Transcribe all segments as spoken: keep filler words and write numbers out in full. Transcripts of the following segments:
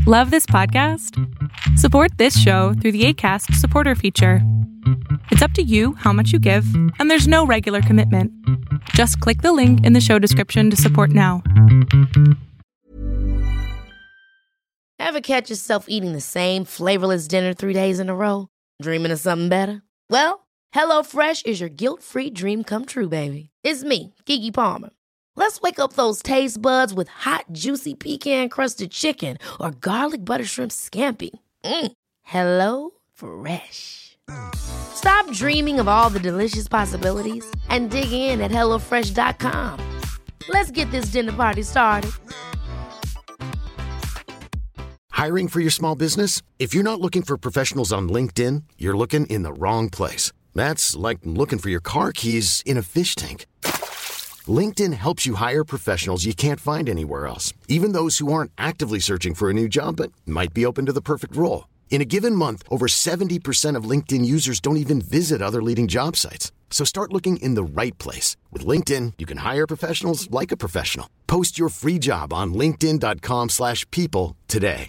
Love this podcast? Support this show through the Acast supporter feature. It's up to you how much you give, and there's no regular commitment. Just click the link in the show description to support now. Ever catch yourself eating the same flavorless dinner three days in a row? Dreaming of something better? Well, HelloFresh is your guilt-free dream come true, baby. It's me, Keke Palmer. Let's wake up those taste buds with hot, juicy pecan-crusted chicken or garlic butter shrimp scampi. Mm. Hello Fresh. Stop dreaming of all the delicious possibilities and dig in at hello fresh dot com. Let's get this dinner party started. Hiring for your small business? If you're not looking for professionals on LinkedIn, you're looking in the wrong place. That's like looking for your car keys in a fish tank. LinkedIn helps you hire professionals you can't find anywhere else, even those who aren't actively searching for a new job but might be open to the perfect role. In a given month, over seventy percent of LinkedIn users don't even visit other leading job sites. So start looking in the right place. With LinkedIn, you can hire professionals like a professional. Post your free job on linkedin dot com slash people today.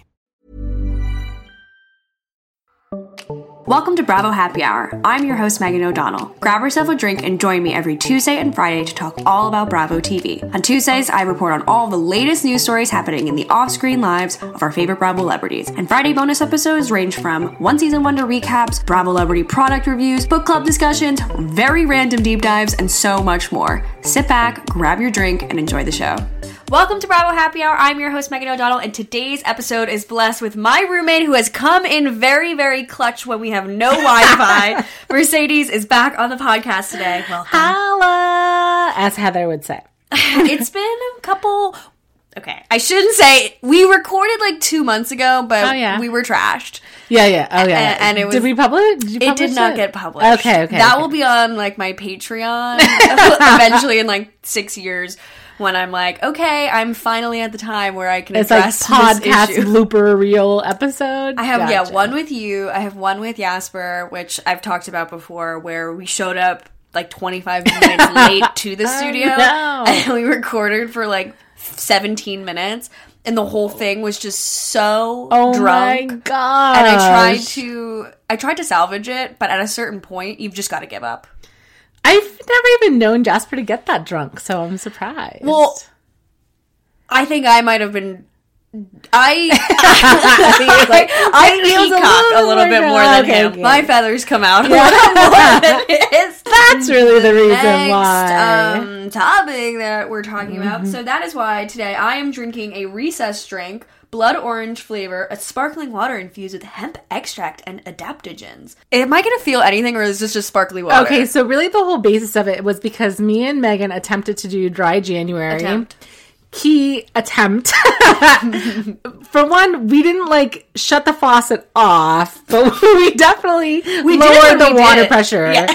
Welcome to Bravo Happy Hour. I'm your host, Megan O'Donnell. Grab yourself a drink and join me every Tuesday and Friday to talk all about Bravo T V. On Tuesdays, I report on all the latest news stories happening in the off-screen lives of our favorite Bravo celebrities. And Friday bonus episodes range from one season wonder recaps, Bravo celebrity product reviews, book club discussions, very random deep dives, and so much more. Sit back, grab your drink, and enjoy the show. Welcome to Bravo Happy Hour. I'm your host, Megan O'Donnell, and today's episode is blessed with my roommate who has come in very, very clutch when we have no Wi-Fi. Mercedes is back on the podcast today. Welcome. Holla, as Heather would say. It's been a couple... Okay, I shouldn't say... We recorded like two months ago, but oh, yeah. we were trashed. Yeah, yeah. Oh, yeah. And, and it was... Did we publish? Did you publish it did not it? get published. Okay, okay. That okay. will be on like my Patreon eventually in like six years. When I'm like, okay, I'm finally at the time where I can it's address like this podcast issue. blooper reel episode. I have, gotcha. yeah, one with you. I have one with Jasper, which I've talked about before, where we showed up like twenty-five minutes late to the studio. No. And we recorded for like seventeen minutes. And the whole thing was just so oh drunk. my gosh. And I tried to, I tried to salvage it, but at a certain point, you've just got to give up. I've never even known Jasper to get that drunk, so I'm surprised. Well, I think I might have been. I like I peacock a little bit more than okay, him. okay. My feathers come out a Yeah. little more than his. That's really the reason Next, why. Um, topic that we're talking Mm-hmm. about. So that is why today I am drinking a recess drink. Blood orange flavor, a sparkling water infused with hemp extract and adaptogens. Am I going to feel anything, or is this just sparkly water? Okay, so really the whole basis of it was because me and Megan attempted to do dry January. Attempt. Key attempt. For one, we didn't like shut the faucet off, but we definitely We lowered did, the we water did. pressure. Yeah.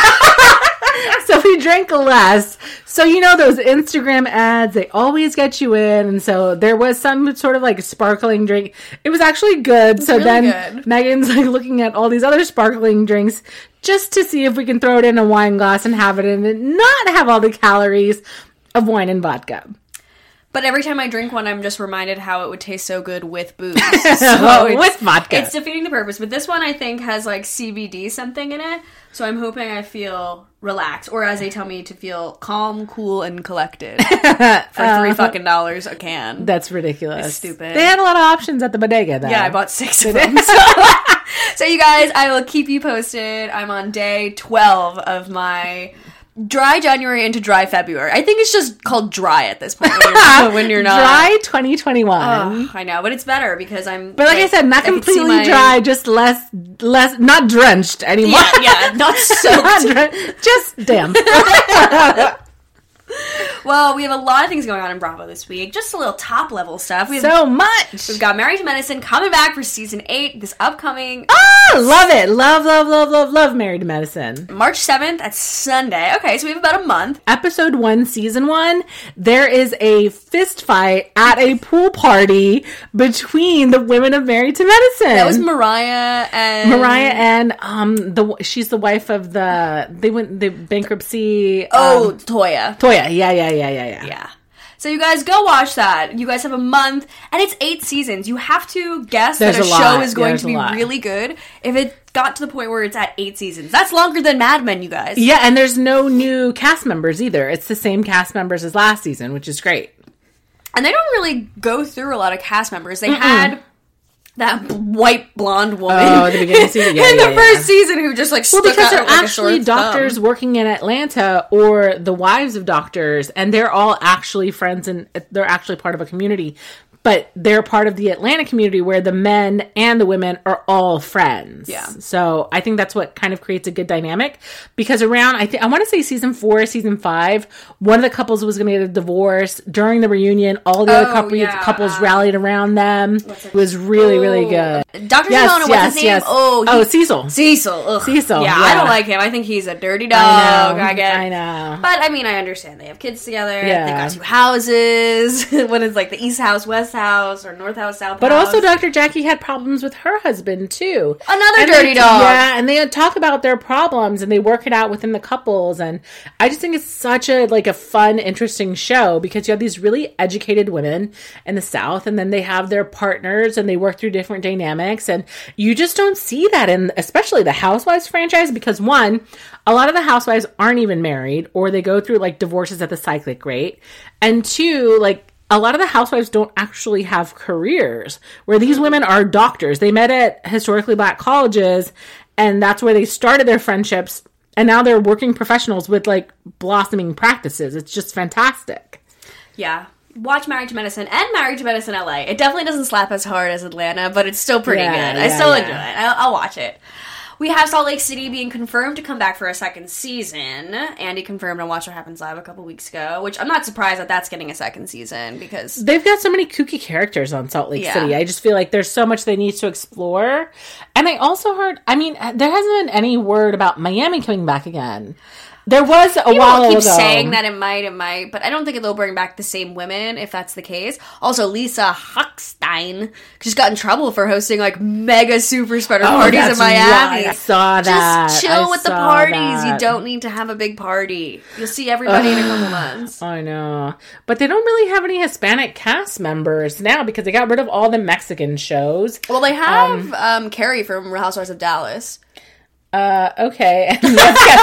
So we drank less. So, you know, those Instagram ads, they always get you in. And so there was some sort of like sparkling drink. It was actually good. So really then good. Megan's like looking at all these other sparkling drinks just to see if we can throw it in a wine glass and have it in and not have all the calories of wine and vodka. But every time I drink one, I'm just reminded how it would taste so good with booze. So it's, with vodka. It's defeating the purpose. But this one, I think, has like C B D something in it. So I'm hoping I feel relaxed. Or as they tell me, to feel calm, cool, and collected. For three fucking dollars a can. That's ridiculous. It's stupid. They had a lot of options at the bodega, though. Yeah, I bought six of them. So, so you guys, I will keep you posted. I'm on day twelve of my... dry January into dry February. I think it's just called dry at this point when you're, when you're not. Dry twenty twenty-one. Oh, I know, but it's better because I'm... But like, like I said, not I completely my... dry, just less, less, not drenched anymore. Yeah, yeah, not soaked. Not dren- just damp. Well, we have a lot of things going on in Bravo this week. Just a little top-level stuff. We have, so much! We've got Married to Medicine coming back for season eight, this upcoming... Ah! Love it! Love, love, love, love, love Married to Medicine. March seventh, that's Sunday. Okay, so we have about a month. Episode one, season one, there is a fist fight at a pool party between the women of Married to Medicine. That was Mariah and... Mariah and, um, the she's the wife of the... They went... The bankruptcy... Oh, um, Toya. Toya, yeah, yeah, yeah, yeah, yeah. Yeah. So you guys go watch that. You guys have a month, and it's eight seasons. You have to guess There's that a, a show lot. is going There's to a be lot. really good if it got to the point where it's at eight seasons. That's longer than Mad Men, you guys. Yeah, and there's no new cast members either. It's the same cast members as last season, which is great. And they don't really go through a lot of cast members. They Mm-mm. had that white blonde woman oh, the beginning of the season. Yeah, in yeah, the yeah. first season who just like well, stuck because out they're like actually a sore doctors thumb. working in Atlanta or the wives of doctors, and they're all actually friends and they're actually part of a community. But they're part of the Atlanta community where the men and the women are all friends. Yeah. So I think that's what kind of creates a good dynamic. Because around, I think I want to say season four, season five, one of the couples was going to get a divorce. During the reunion, all the Oh, other couple, yeah. couples rallied around them. It was really, really good. Doctor Yes, Simona, what's yes, his name? yes. Oh, he- Oh, Cecil. Cecil. Ugh. Cecil, Yeah, yeah. I don't like him. I think he's a dirty dog. I know. I get. I know. But I mean, I understand they have kids together. Yeah. They got two houses. When it's like the East House, West House, or North House, South But House. also, Doctor Jackie had problems with her husband too. Another And dirty they, dog. Yeah, and they talk about their problems and they work it out within the couples. And I just think it's such a like a fun, interesting show because you have these really educated women in the South, and then they have their partners and they work through different dynamics. And you just don't see that in, especially the Housewives franchise, because one, a lot of the housewives aren't even married, or they go through like divorces at the cyclic rate, and two, like. A lot of the housewives don't actually have careers, where these women are doctors. They met at historically black colleges, and that's where they started their friendships. And now they're working professionals with like blossoming practices. It's just fantastic. Yeah. Watch Married to Medicine and Married to Medicine L A. It definitely doesn't slap as hard as Atlanta, but it's still pretty Yeah, good. I yeah, still yeah. enjoy it. I'll, I'll watch it. We have Salt Lake City being confirmed to come back for a second season. Andy confirmed on Watch What Happens Live a couple weeks ago, which I'm not surprised that that's getting a second season because They've got so many kooky characters on Salt Lake Yeah. City. I just feel like there's so much they need to explore. And I also heard, I mean, there hasn't been any word about Miami coming back again. There was a people while keep ago. saying that it might, it might, but I don't think they'll bring back the same women if that's the case. Also, Lisa Hochstein just got in trouble for hosting like mega super spreader Oh, parties in that's Miami. right. I saw that. Just chill I with the saw parties. that. You don't need to have a big party. You'll see everybody in a couple months. I know. But they don't really have any Hispanic cast members now because they got rid of all the Mexican shows. Well, they have um, Carrie from Real Housewives of Dallas. Uh, okay. And,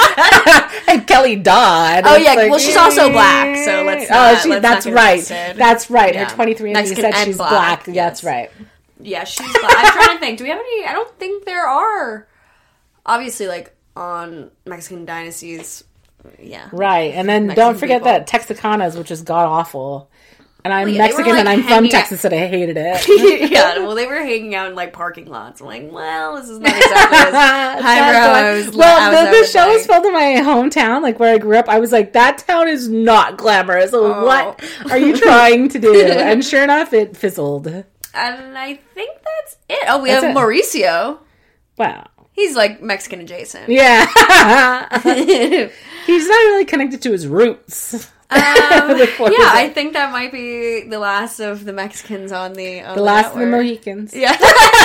and Kelly Dodd. Oh, It's yeah. like, well, she's also black, so let's Oh, not, she, let's that's not get right. twisted. That's right. Yeah. Her twenty-three and me Mexican said and she's black, black. yes. That's right. Yeah, she's black. I'm trying to think. Do we have any? I don't think there are. Obviously, like, on Mexican dynasties. Yeah. Right. And then Mexican don't forget people. that Texacanas, which is god-awful. And I'm Well, yeah, they were, Mexican like, and I'm from hanging out- Texas and I hated it. Yeah, well, they were hanging out in, like, parking lots. I'm like, well, this is not exactly as highbrow I was well, I was the, the ever show is saying. filmed in my hometown, like where I grew up. I was like, that town is not glamorous. So Oh. what are you trying to do? And sure enough, it fizzled. And I think that's it. Oh, we That's have it. Mauricio. Wow. He's, like, Mexican adjacent. Yeah. He's not really connected to his roots. Um, Before yeah, that. I think that might be the last of the Mexicans on the on The last of the network. Mohicans. Yeah.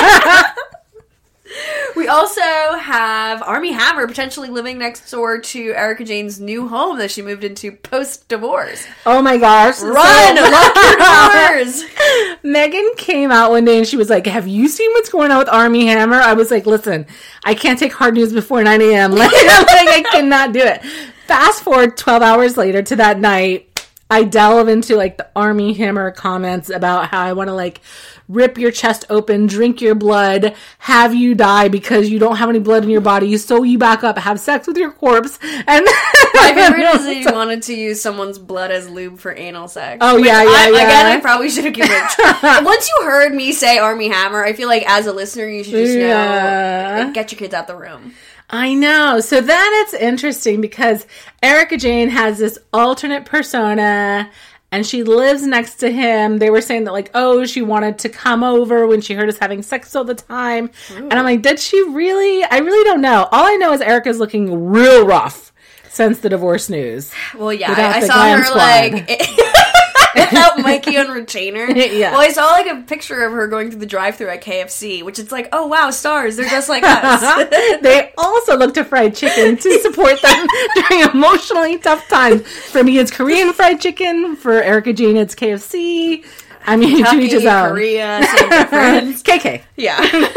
We also have Armie Hammer potentially living next door to Erica Jane's new home that she moved into post-divorce. Oh my gosh. Run! So- Lock your doors! Megan came out one day and she was like, have you seen what's going on with Armie Hammer? I was like, listen, I can't take hard news before nine a.m. Like, like, I cannot do it. Fast forward twelve hours later to that night, I delve into like the Armie Hammer comments about how I want to like rip your chest open, drink your blood, have you die because you don't have any blood in your body, sew you back up, have sex with your corpse. And My favorite is that you wanted to use someone's blood as lube for anal sex. Oh, Which yeah, yeah, I, yeah. Again, I probably should have given it. Once you heard me say Armie Hammer, I feel like as a listener, you should just Yeah. know, get your kids out the room. I know. So then it's interesting because Erica Jane has this alternate persona and she lives next to him. They were saying that like, oh, she wanted to come over when she heard us having sex all the time. Ooh. And I'm like, did she really? I really don't know. All I know is Erica's looking real rough since the divorce news. Well, yeah, Without I, I the saw glam her squad. like... without Mikey on retainer. Yeah. Well, I saw like a picture of her going through the drive-thru at K F C, which it's like, oh wow, stars, they're just like us. They also look to fried chicken to support them during emotionally tough times. For me, it's Korean fried chicken. For Erica Jane, it's K F C. I mean, Kentucky, to each his own. Korea, same difference. K K. Yeah.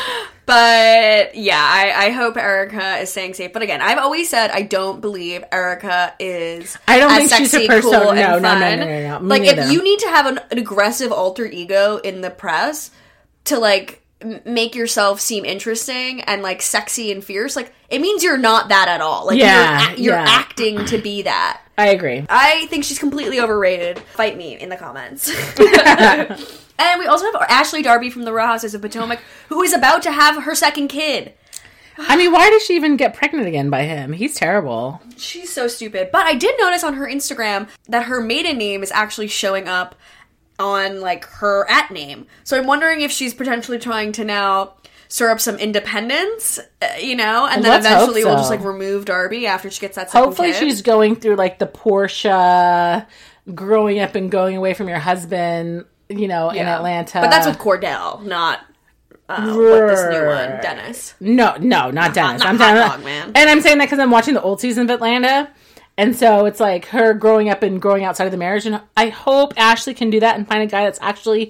But, yeah, I, I hope Erica is staying safe. But again, I've always said I don't believe Erica is I don't as think sexy, she's a person. cool, No, and no, fun. no, no, no, no. Me Like, neither. if you need to have an, an aggressive alter ego in the press to, like, m- make yourself seem interesting and, like, sexy and fierce, like, it means you're not that at all. Like, Yeah, you're, a- you're yeah. acting to be that. I agree. I think she's completely overrated. Fight me in the comments. And we also have Ashley Darby from the Real Housewives of Potomac, who is about to have her second kid. I mean, why did she even get pregnant again by him? He's terrible. She's so stupid. But I did notice on her Instagram that her maiden name is actually showing up on, like, her at name. So I'm wondering if she's potentially trying to now stir up some independence, uh, you know, and then Let's eventually hope we'll so. just, like, remove Darby after she gets that second Hopefully kid. she's going through, like, the Portia growing up and going away from your husband, you know, in Yeah. Atlanta. But that's with Cordell, not uh, with this new one, Dennis. No, no, not Dennis. not I'm Hot talking Dog, man. And I'm saying that because I'm watching the old season of Atlanta. And so it's like her growing up and growing outside of the marriage. And I hope Ashley can do that and find a guy that's actually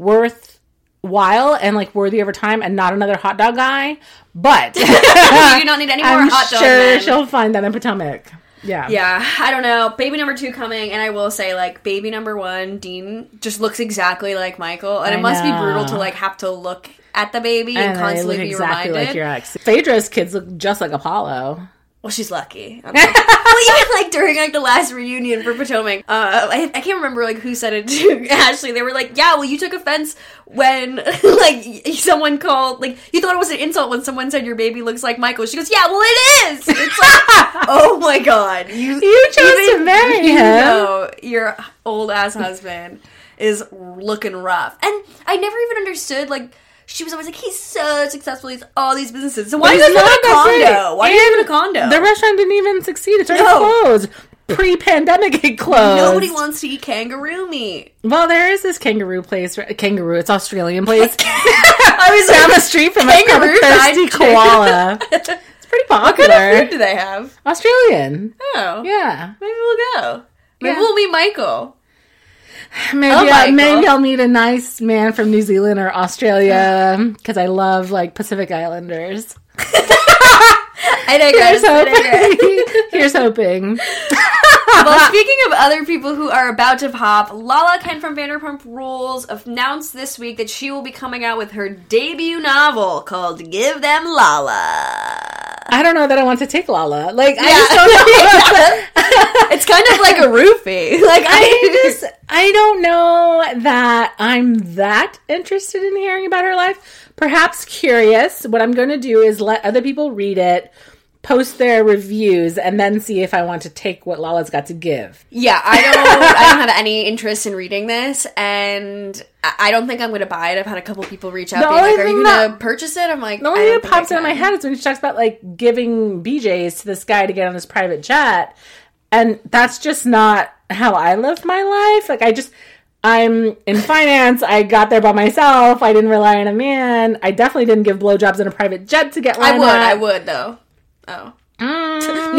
worthwhile and, like, worthy of her time and not another hot dog guy. But You do not need any more I'm hot dog sure men. she'll find that in Potomac. Yeah. Yeah, I don't know. Baby number two coming, and I will say, like, baby number one, Dean, just looks exactly like Michael, and I it must be brutal know. to, like, have to look at the baby and, And they constantly look be exactly reminded. like your ex. Phaedra's kids look just like Apollo. Well, she's lucky. Okay. Well, even, like, during, like, the last reunion for Potomac, uh, I, I can't remember, like, who said it to Ashley. They were like, yeah, well, you took offense when, like, someone called, like, you thought it was an insult when someone said your baby looks like Michael. She goes, yeah, well, it is! It's like, oh my god. You, You chose to marry you him. know your old-ass husband is looking rough. And I never even understood, like, she was always like, he's so successful, he's all these businesses. So why But do you he's guys live not in a that great. condo? Why do you live in a And condo? The restaurant didn't even succeed. It's already No. closed. Pre-pandemic, it closed. Nobody wants to eat kangaroo meat. Well, there is this kangaroo place. Kangaroo, it's Australian place. I was Down the like, street from us called kangaroo Thirsty fried chicken. Koala. It's pretty What kind popular. of food do they have? Australian. Oh. Yeah. Maybe we'll go. Maybe Yeah. we'll meet Michael. Maybe, Oh, I, Michael. maybe I'll meet a nice man from New Zealand or Australia because I love, like, Pacific Islanders. I digress. Here's I digress. hoping. Here's hoping. Well, speaking of other people who are about to pop, Lala Kent from Vanderpump Rules announced this week that she will be coming out with her debut novel called Give Them Lala. I don't know that I want to take Lala. Like, I Yeah. just don't know. It's kind of like a roofie. Like, I just, I don't know that I'm that interested in hearing about her life. Perhaps curious. What I'm going to do is let other people read it, post their reviews, and then see if I want to take what Lala's got to give. Yeah, I don't I don't have any interest in reading this, and I I don't think I'm going to buy it. I've had a couple people reach out The being like, only are you thing going to that- purchase it? I'm like, The only I thing don't that think I pops into my can. head is when she talks about, like, giving B Js to this guy to get on this private jet. And that's just not how I live my life. Like, I just... I'm in finance. I got there by myself. I didn't rely on a man. I definitely didn't give blowjobs in a private jet to get I lined would, up. I would, though. Oh. Mm.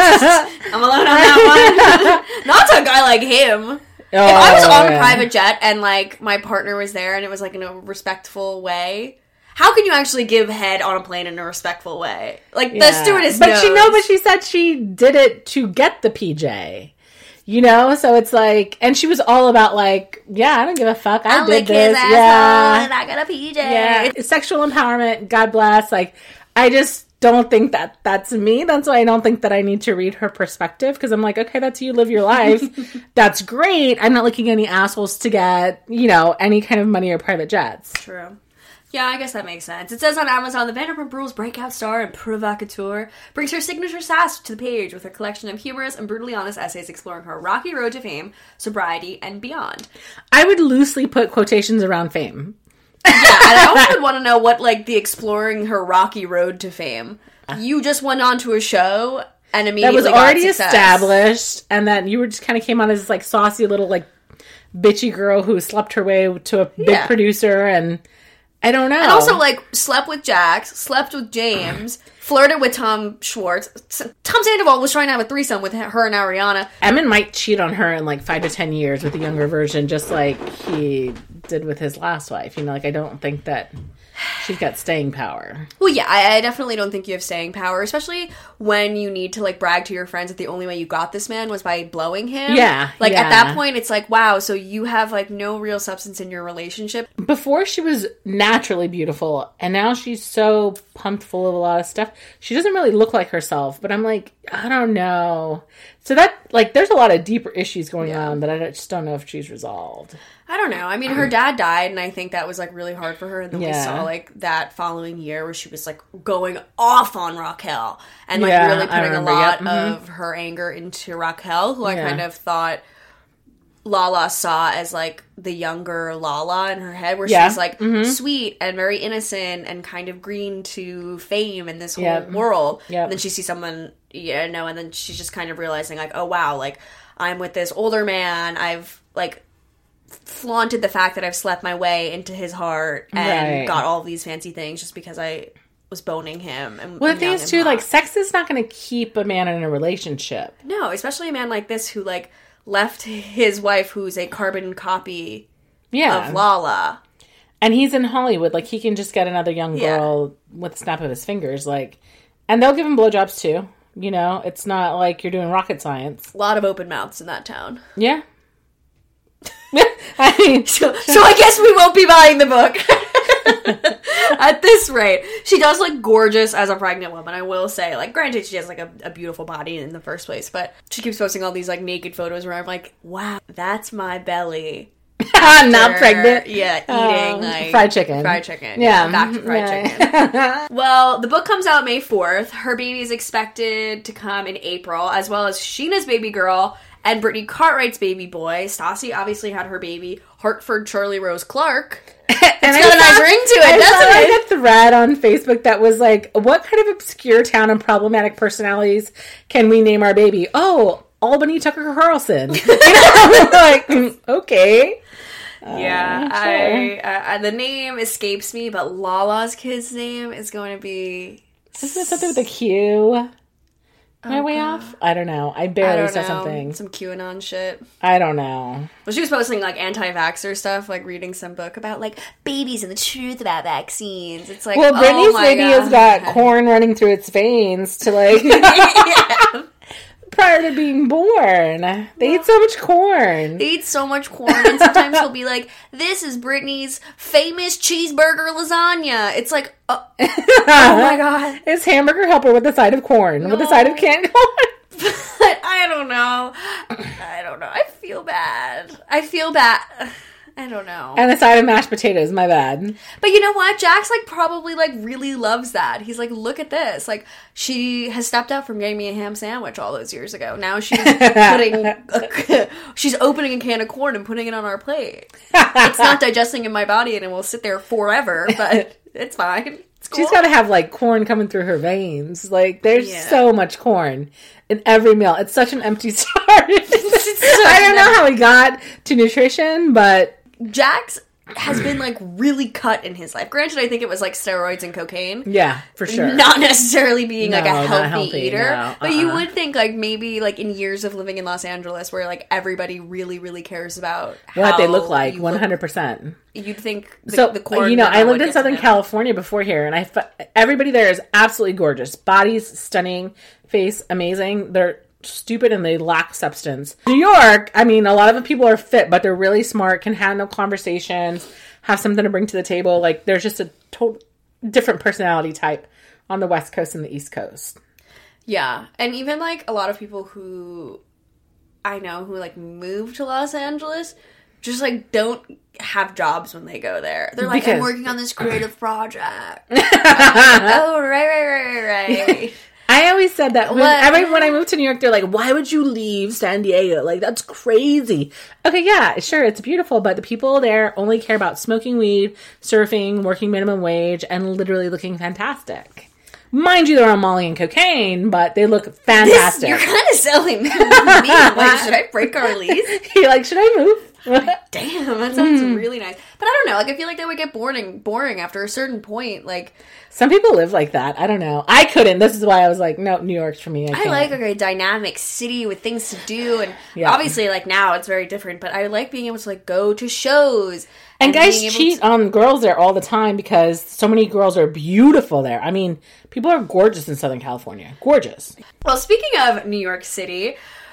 I'm alone on that one. Not to a guy like him. If I was Oh, on a yeah. private jet and, like, my partner was there and it was, like, in a respectful way, how can you actually give head on a plane in a respectful way? Like, the Yeah. stewardess But knows. she no, but she said she did it to get the P J. You know, so it's like, and she was all about, like, yeah, I don't give a fuck. I I'll did lick his this. asshole Yeah, and I got a P J. yeah. It's sexual empowerment. God bless. Like, I just don't think that that's me. That's why I don't think that I need to read her perspective, because I'm like, okay, that's you, live your life. That's great. I'm not looking at any assholes to get, you know, any kind of money or private jets. True. Yeah, I guess that makes sense. It says on Amazon, the Vanderpump Rules breakout star and provocateur brings her signature sass to the page with her collection of humorous and brutally honest essays exploring her rocky road to fame, sobriety, and beyond. I would loosely put quotations around fame. Yeah, and I also would want to know what, like, the exploring her rocky road to fame. You just went on to a show and That immediately was got already success. established, and that you were just kind of came on as this, like, saucy little, like, bitchy girl who slept her way to a big Yeah. producer, and I don't know. And also, like, slept with Jax, slept with James, flirted with Tom Schwartz. Tom Sandoval was trying to have a threesome with her and Ariana. Emin might cheat on her in like five to ten years with a younger version, just like he did with his last wife. You know, like I don't think that she's got staying power. Well, yeah, I, I definitely don't think you have staying power, especially when you need to, like, brag to your friends that the only way you got this man was by blowing him. Yeah, Like, yeah. at that point, it's like, wow, so you have, like, no real substance in your relationship. Before she was naturally beautiful, and now she's so pumped full of a lot of stuff. She doesn't really look like herself, but I'm like, I don't know. So that, like, there's a lot of deeper issues going Yeah. on that I just don't know if she's resolved. I don't know. I mean, her dad died, and I think that was, like, really hard for her. And then Yeah. we saw, like, that following year where she was, like, going off on Raquel and, like, Yeah, really I putting a remember, lot yep, mhm. of her anger into Raquel, who I Yeah. kind of thought Lala saw as, like, the younger Lala in her head, where Yeah, she's, like, mhm. sweet and very innocent and kind of green to fame in this whole Yep. world. Yep. And then she sees someone, you know, and then she's just kind of realizing, like, oh, wow, like, I'm with this older man. I've, like, flaunted the fact that I've slept my way into his heart and Right. got all these fancy things just because I was boning him. And, Well, the and thing young is, and too, hot. like, sex is not going to keep a man in a relationship. No, especially a man like this who, like, left his wife, who's a carbon copy Yeah. of Lala. And he's in Hollywood. Like, he can just get another young Yeah. girl with a snap of his fingers. Like, and they'll give him blowjobs, too. You know, it's not like you're doing rocket science. A lot of open mouths in that town. Yeah. I mean, So, so I guess we won't be buying the book. At this rate, she does look gorgeous as a pregnant woman, I will say. Like, granted, she has, like, a, a beautiful body in the first place, but she keeps posting all these, like, naked photos where I'm like, wow, that's my belly. I'm not After- pregnant. Yeah, eating, Um, like... fried chicken. Fried chicken. Yeah. Yeah, back to fried Yeah. chicken. Well, the book comes out May fourth. Her baby is expected to come in April, as well as Sheena's baby girl and Brittany Cartwright's baby boy. Stassi obviously had her baby, Hartford Charlie Rose Clark. And It's I got a nice saw- ring to it, I doesn't saw it? like a thread on Facebook that was like, what kind of obscure town and problematic personalities can we name our baby? Oh, Albany Tucker Carlson. You know, I'm like, mm, okay. Yeah, Uh, I, I, I the name escapes me, but Lala's kid's name is going to be... Isn't it something with a Q? Am I Oh, way God. off? I don't know. I I barely don't saw know, something. some QAnon shit. I don't know. Well, she was posting, like, anti-vaxxer stuff, like, reading some book about, like, babies and the truth about vaccines. It's like, Well, oh Brittany's my baby God. has got corn running through its veins to like Yeah. prior to being born. They eat so much corn. They eat so much corn, and sometimes he'll be like, this is Brittany's famous cheeseburger lasagna. It's like, oh, oh my God. It's hamburger helper with a side of corn, with a side of canned corn. But I don't know. I don't know. I feel bad. I feel bad. I don't know. And a side of mashed potatoes, my bad. But you know what? Jax, like, probably, like, really loves that. He's like, look at this. Like, she has stepped out from getting me a ham sandwich all those years ago. Now she's putting, a, she's opening a can of corn and putting it on our plate. It's not digesting in my body and it will sit there forever, but it's fine. It's cool. She's got to have like corn coming through her veins. Like there's Yeah. so much corn in every meal. It's such an empty starve. I don't know how we got to nutrition, but Jax has been, like, really cut in his life. Granted, I think it was, like, steroids and cocaine. yeah, for sure. Not necessarily being, like, No, a not healthy, healthy, eater. no, But you uh-uh. would think, like, maybe, like, in years of living in Los Angeles where, like, everybody really, really cares about What they how look like, you one hundred percent. You'd think the, So, the corn you know, would I not lived get in to Southern him. California before here, and I fe- everybody there is absolutely gorgeous. Bodies stunning, face amazing. They're stupid and they lack substance. New York, I mean, a lot of the people are fit, but they're really smart, can handle conversations, have something to bring to the table. Like, there's just a total different personality type on the West Coast and the East Coast. Yeah. And even, like, a lot of people who I know who, like, move to Los Angeles just, like, don't have jobs when they go there. They're like, Because- I'm working on this creative project. I'm like, oh, right, right, right, right, right. I always said that when, What? every, when I moved to New York, they're like, why would you leave San Diego? Like, that's crazy. Okay, yeah, sure, it's beautiful, but the people there only care about smoking weed, surfing, working minimum wage, and literally looking fantastic. Mind you, they're on Molly and cocaine, but they look This, fantastic. you're kind of selling me. Like, should I break our lease? You're like, should I move? Like, damn, that sounds Mm. really nice. But I don't know. Like, I feel like that would get boring, boring after a certain point. Like, some people live like that. I don't know. I couldn't. This is why I was like, no, New York's for me. I, I can't. like like, a dynamic city with things to do. And Yeah. obviously, like, now it's very different. But I like being able to, like, go to shows. And, and guys being able cheat to- on girls there all the time because so many girls are beautiful there. I mean, people are gorgeous in Southern California. Gorgeous. Well, speaking of New York City,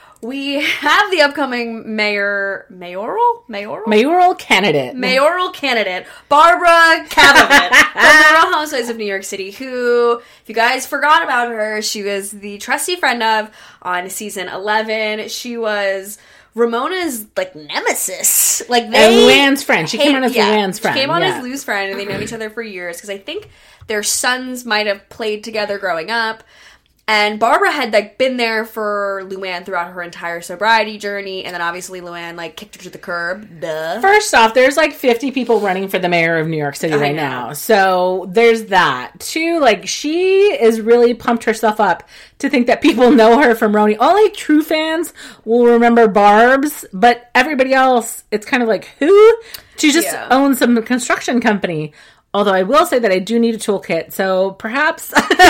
we have the upcoming mayor, mayoral? Mayoral? Mayoral candidate. mayoral candidate, Barbara Kavovit from the Real Housewives of New York City, who, if you guys forgot about her, she was the trusty friend of on season eleven. She was Ramona's, like, nemesis. Like, they... And Luann's friend. She came on as yeah, Luann's friend. She came on yeah. as Lou's friend, and they know each other for years, because I think their sons might have played together growing up. And Barbara had, like, been there for Luann throughout her entire sobriety journey, and then obviously Luann, like, kicked her to the curb. Duh. First off, there's like fifty people running for the mayor of New York City I right know. now. So there's that. Two, like, she is really pumped herself up to think that people know her from Roni. Only true fans will remember Barb's, but everybody else, it's kind of like, who? She just Yeah. owns some construction company. Although I will say that I do need a toolkit, so perhaps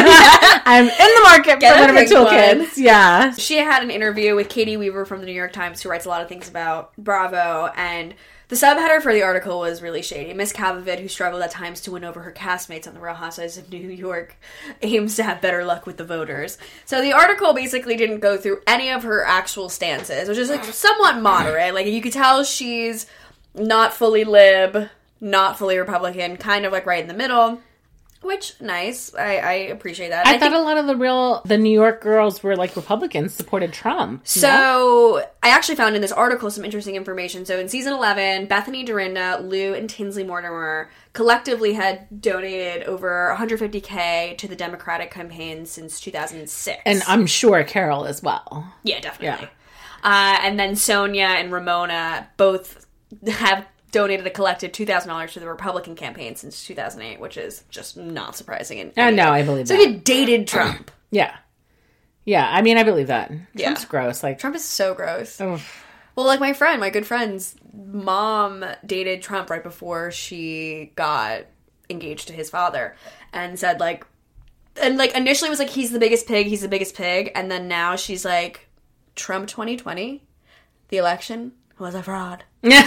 I'm in the market Get for a one of her big one. toolkits. Yeah. She had an interview with Katie Weaver from the New York Times, who writes a lot of things about Bravo, and the subheader for the article was really shady. Miss Kavovit, who struggled at times to win over her castmates on The Real Housewives of New York, aims to have better luck with the voters. So the article basically didn't go through any of her actual stances, which is, like, somewhat moderate. Like, you could tell she's not fully lib, not fully Republican, kind of, like, right in the middle. Which, nice. I, I appreciate that. I, I thought think- a lot of the real, the New York girls were like Republicans, supported Trump. So, No? I actually found in this article some interesting information. So, in season eleven, Bethany Dorinda, Lou, and Tinsley Mortimer collectively had donated over one hundred fifty thousand to the Democratic campaign since two thousand six. And I'm sure Carol as well. Yeah, definitely. Yeah. Uh, and then Sonia and Ramona both have donated a collective two thousand dollars to the Republican campaign since two thousand eight, which is just not surprising. In Uh, no, I believe so that. he dated Trump. Yeah. Yeah, I mean, I believe that. Yeah. Trump's gross. Like, Trump is so gross. oh, Well, like my friend, my good friend's mom dated Trump right before she got engaged to his father, and said like, and like initially was like, he's the biggest pig, he's the biggest pig, and then now she's like, Trump twenty twenty, the election was a fraud.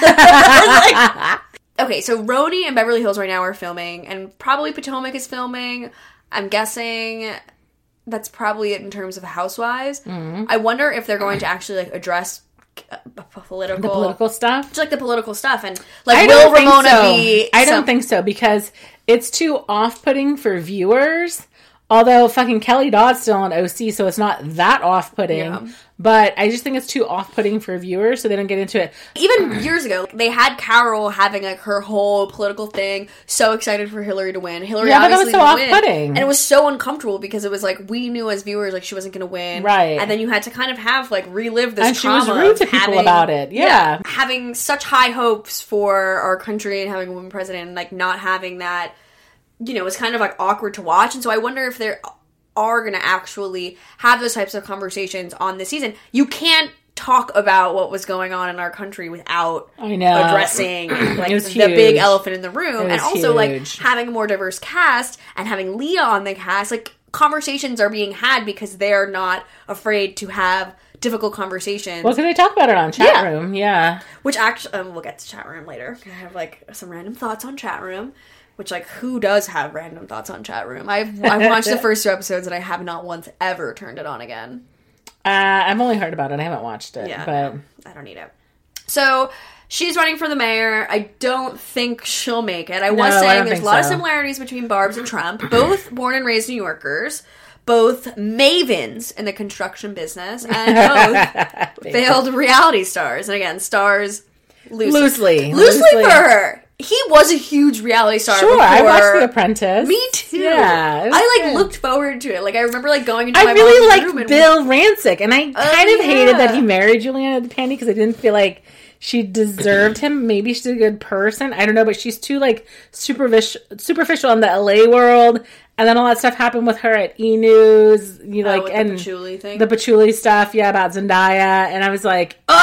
Like, okay, so Rhody and Beverly Hills right now are filming, and probably Potomac is filming. I'm guessing that's probably it in terms of Housewives. Mm-hmm. I wonder if they're going to actually like address uh, political, the political stuff. just like the political stuff, and like I will don't think Ramona so. be? I don't some- think so because it's too off-putting for viewers. Although fucking Kelly Dodd's still on O C, so it's not that off-putting. Yeah. But I just think it's too off-putting for viewers, so they don't get into it. Even years ago, they had Carol having like her whole political thing, so excited for Hillary to win. Hillary Yeah, but that was obviously so didn't win, off-putting. and it was so uncomfortable because it was like we knew as viewers like she wasn't going to win, Right. And then you had to kind of have like relive this And she trauma was rude of to people having- about it. Yeah. having such high hopes for our country and having a woman president, and like not having that, you know, was kind of like awkward to watch. And so I wonder if they're are going to actually have those types of conversations on this season. You can't talk about what was going on in our country without I know. addressing like It was the huge. big elephant in the room, It and was also like huge. having a more diverse cast and having Leah on the cast. Like conversations are being had because they're not afraid to have difficult conversations. Well, can they talk about it on chat Yeah. room? Yeah. Which actually, um, we'll get to chat room later. I have like some random thoughts on chat room. Which, like, who does have random thoughts on chat room? I've, I've watched the first two episodes and I have not once ever turned it on again. Uh, I've only heard about it. I haven't watched it. Yeah, but no, I don't need it. So, she's running for the mayor. I don't think she'll make it. I was No, I saying don't there's a think lot of so. similarities between Barb's and Trump. Both born and raised New Yorkers. Both mavens in the construction business. And both failed reality stars. And again, stars loosely. Loosely. Loosely, Loosely. for her. He was a huge reality star. Sure, before. I watched The Apprentice. Me too. Yeah, it was I like good. looked forward to it. Like I remember like going into I my really mom's liked room and Bill Rancic, and I kind Oh, of hated that yeah. he married Juliana Pandy because I didn't feel like she deserved him. Maybe she's a good person. I don't know, but she's too like superficial, superficial in the L A world. And then all that stuff happened with her at E! News, you know, Oh, like with the and patchouli thing? the patchouli stuff, yeah, about Zendaya. And I was like, ugh.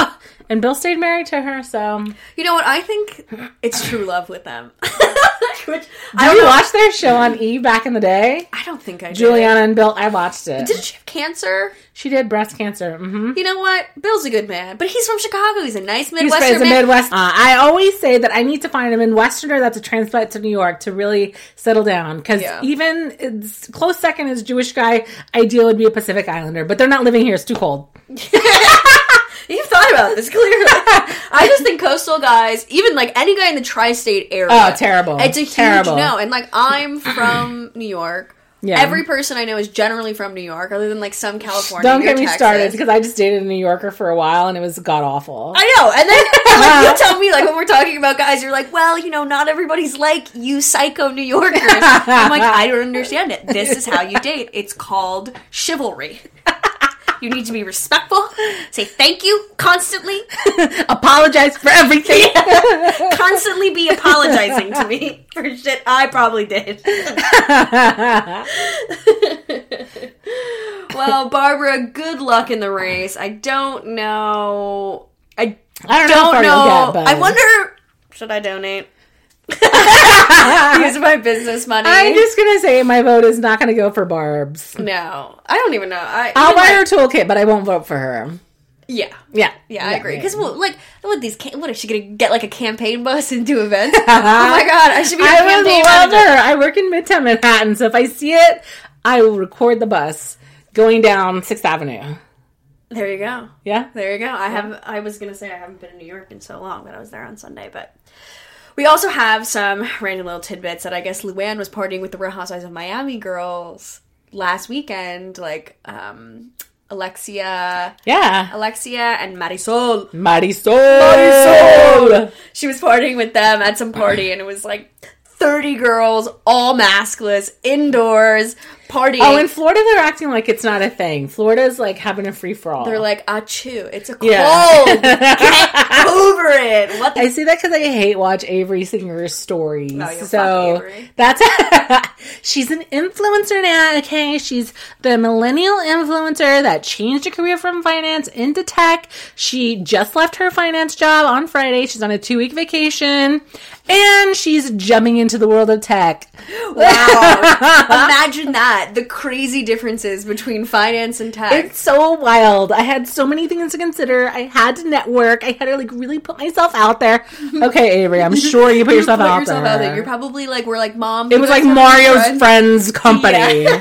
And Bill stayed married to her, so... You know what? I think it's true love with them. Which, did I you know. watch their show on E! Back in the day? I don't think I did. Juliana and Bill, I watched it. Did she have cancer? She did breast cancer. Mm-hmm. You know what? Bill's a good man, but he's from Chicago. He's a nice He's Midwestern a man. Midwest. Uh, I always say that I need to find a Midwesterner that's a transplant to New York to really settle down. Because Yeah. even it's, close second is Jewish guy, ideal would be a Pacific Islander. But they're not living here. It's too cold. You've thought about this, clearly. I just think coastal guys, even like any guy in the tri-state area. Oh, terrible. It's a huge Terrible. no. And like, I'm from New York. Yeah. Every person I know is generally from New York, other than like some California. Don't or get me Texas. started because I just dated a New Yorker for a while and it was god awful. I know. And then like, you tell me, like, when we're talking about guys, you're like, well, you know, not everybody's like you psycho New Yorkers. I'm like, I don't understand it. This is how you date. It's called chivalry. You need to be respectful, say thank you constantly, Apologize for everything. constantly be apologizing to me for shit I probably did. Well, Barbara, good luck in the race. I don't know. I, I don't know don't how far know. you'll get, but... I wonder, should I donate? Use my business money. I'm just going to say my vote is not going to go for Barb's. No, I don't even know. I, I'll even buy like- her toolkit, but I won't vote for her. Yeah. Yeah. Yeah, I agree. Because, well, like, what these? Cam- what is she gonna get? Like a campaign bus and do events? Oh my god, I should be. A I would campaign love manager. her. I work in Midtown Manhattan, so if I see it, I will record the bus going down Sixth Avenue. There you go. Yeah? There you go. I have. I was gonna say I haven't been in New York in so long, but I was there on Sunday. But we also have some random little tidbits that I guess Luann was partying with the Real Housewives of Miami girls last weekend, like um, Alexia, Yeah. Alexia and Marisol. Marisol. Marisol! She was partying with them at some party, and it was like thirty girls, all maskless, indoors, partying. Oh, in Florida, they're acting like it's not a thing. Florida's like having a free-for-all. They're like, achoo, it's a cold. Yeah. Get over it. What the I see that because I hate watch Avery Singer's stories. No, you fuck so Avery. that's she's an influencer now. Okay, she's the millennial influencer that changed her career from finance into tech. She just left her finance job on Friday. She's on a two week vacation, and she's jumping into the world of tech. Wow. Imagine that. The crazy differences between finance and tech. It's so wild. I had so many things to consider. I had to network. I had to like really put myself out there. Okay, Avery, I'm sure you put You yourself, put out, yourself there. out there. You're probably like, we're like, Mom. It was like Mario's friends company. Yeah.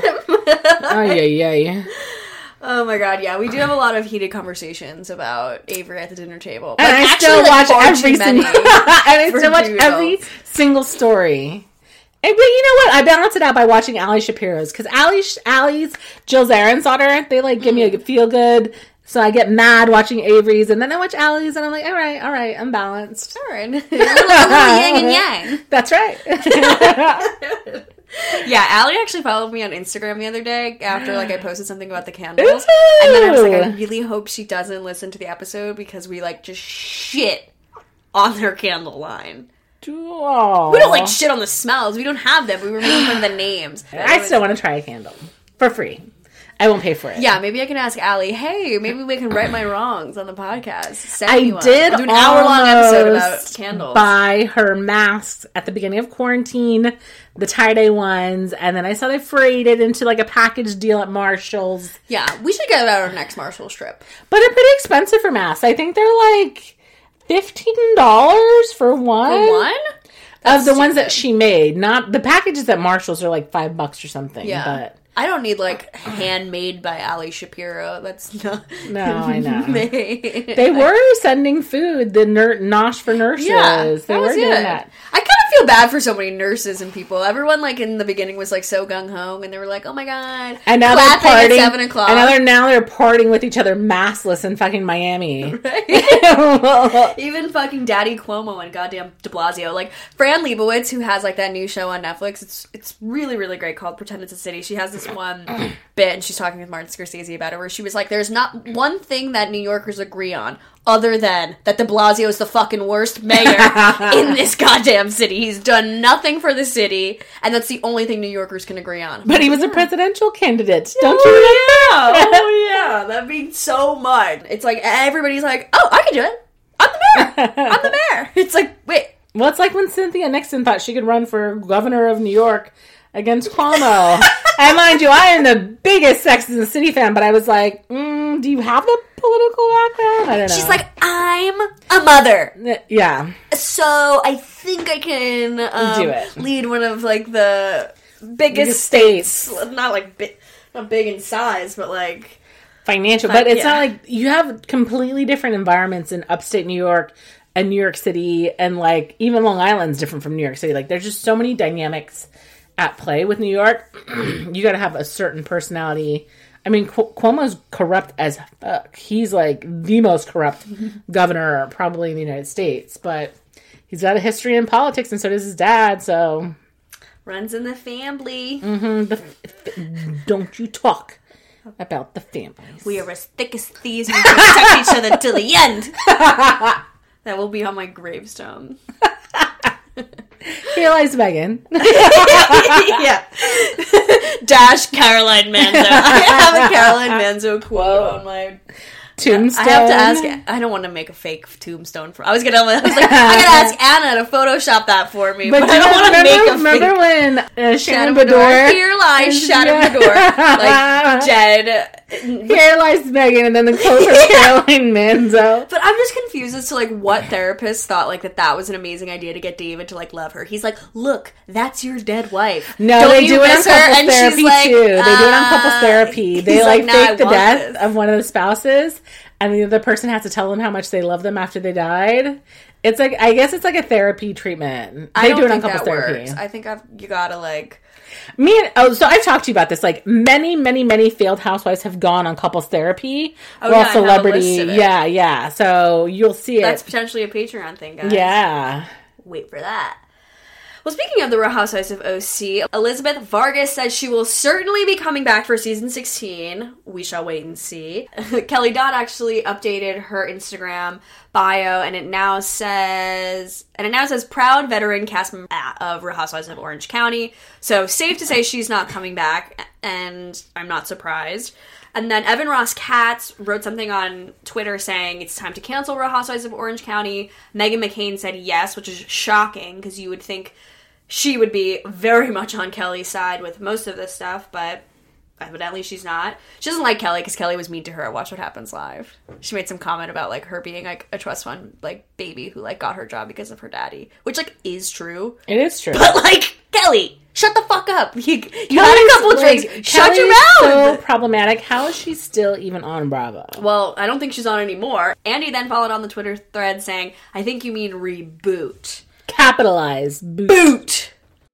Ay, ay, ay. Oh my god, yeah. We do have a lot of heated conversations about Avery at the dinner table. And Like, I actually, still like, watch far every too many single and I for still watch two every adults. single story. And, but you know what? I balance it out by watching Ali Shapiro's because Ali, Ali's Jill Zarin's daughter. They like give me a feel good. So I get mad watching Avery's, and then I watch Ali's, and I'm like, all right, all right, I'm balanced. All right. a, little, a little yin and yang. That's right. Yeah, Allie actually followed me on Instagram the other day after like I posted something about the candles. And then I was like, I really hope she doesn't listen to the episode because we like just shit on their candle line. Aww. We don't like shit on the smells. We don't have them. We were making fun of the names. I still want to try a candle for free. I won't pay for it. Yeah, maybe I can ask Allie, hey, maybe we can right my wrongs on the podcast. Send I me one. did I'll do an hour-long episode about almost candles. buy her masks at the beginning of quarantine, the tie-dye ones, and then I saw they freighted into like a package deal at Marshall's. Yeah, we should get it out our next Marshall's trip. But they're pretty expensive for masks. I think they're like fifteen dollars for one. For one? Of the ones that she made. Not the packages at Marshall's are like five bucks or something. Yeah. But I don't need, like, handmade by Ali Shapiro. That's not... no, I know. made. They were sending food, the ner- Nosh for nurses. Yeah, they that were was doing it. that. I kind of feel bad for so many nurses and people. Everyone, like, in the beginning was, like, so gung-ho, and they were like, oh my god, And now clapping they're partying. at seven o'clock. And now they're, now they're partying with each other maskless in fucking Miami. Even fucking Daddy Cuomo and goddamn de Blasio. Like, Fran Lebowitz, who has, like, that new show on Netflix, it's it's really, really great called Pretend It's a City. She has this one bit, and she's talking with Martin Scorsese about it, where she was like, there's not one thing that New Yorkers agree on other than that de Blasio is the fucking worst mayor in this goddamn city. He's done nothing for the city, and that's the only thing New Yorkers can agree on. But he was a presidential candidate. Don't Oh, you remember? yeah. Oh, yeah. That means so much. It's like, everybody's like, oh, I can do it. I'm the mayor. It's like, wait. Well, it's like when Cynthia Nixon thought she could run for governor of New York against Cuomo. And mind you, I am the biggest Sex and the City fan, but I was like, mm, do you have the political background? I don't know. She's like, I'm a mother. Yeah. So I think I can um, do it. Lead one of like the biggest, Biggest states. states. Not like bi- not big in size, but like financial. But it's yeah. not like you have completely different environments in upstate New York and New York City, and like even Long Island's different from New York City. Like there's just so many dynamics at play with New York. You got to have a certain personality. I mean, Cu- Cuomo's corrupt as fuck. He's like the most corrupt governor probably in the United States, but he's got a history in politics, and so does his dad. So runs in the family. mm-hmm, the f- don't you talk about the families. We are as thick as thieves. We can protect each other till the end. That will be on my gravestone. Here lies Megan. Yeah. Dash Caroline Manzo. I have a Caroline Manzo quote on my tombstone. I have to ask. I don't want to make a fake tombstone for. I was gonna. I was like, I gotta ask Anna to Photoshop that for me. But, But, I don't want to make a remember fake. when uh, Shannon Shannon Bedore? Bedore. Here lies Shannon Yeah. Bedore, like dead. Here lies Megan, and then the quote from Caroline Manzo. But I'm just confused as to like what therapists thought like that that was an amazing idea to get David to like love her. He's like, look, that's your dead wife. No, Don't they you do it on miss her? couples And she's therapy like, too. They do it on uh, couples therapy. They he's like, like, "Nah, I fake the want death this." of one of the spouses, and the other person has to tell them how much they love them after they died. It's like, I guess it's like a therapy treatment. They I don't do it on think couples that therapy. works. I think I've you gotta like. Me and oh, so I've talked to you about this. Like many, many, many failed housewives have gone on couples therapy. Oh, while yeah, I have a celebrity, list of it. yeah, yeah. So you'll see it. That's potentially a Patreon thing, guys. Yeah. Wait for that. Well, speaking of the Real Housewives of O C, Elizabeth Vargas says she will certainly be coming back for season sixteen. We shall wait and see. Kelly Dodd actually updated her Instagram bio, and it now says, and it now says proud veteran cast member of Real Housewives of Orange County. So safe to say she's not coming back, and I'm not surprised. And then Evan Ross Katz wrote something on Twitter saying it's time to cancel Real Housewives of Orange County. Meghan McCain said yes, which is shocking because you would think she would be very much on Kelly's side with most of this stuff, but evidently she's not. She doesn't like Kelly because Kelly was mean to her at Watch What Happens Live. She made some comment about like her being like a trust fund like baby who like got her job because of her daddy, which like is true. It is true. But like Kelly, shut the fuck up. You, you had a couple of like, drinks. Shut Kelly's your mouth. so problematic. How is she still even on Bravo? Well, I don't think she's on anymore. Andy then followed on the Twitter thread saying, I think you mean reboot. Capitalize. Boot. Boot!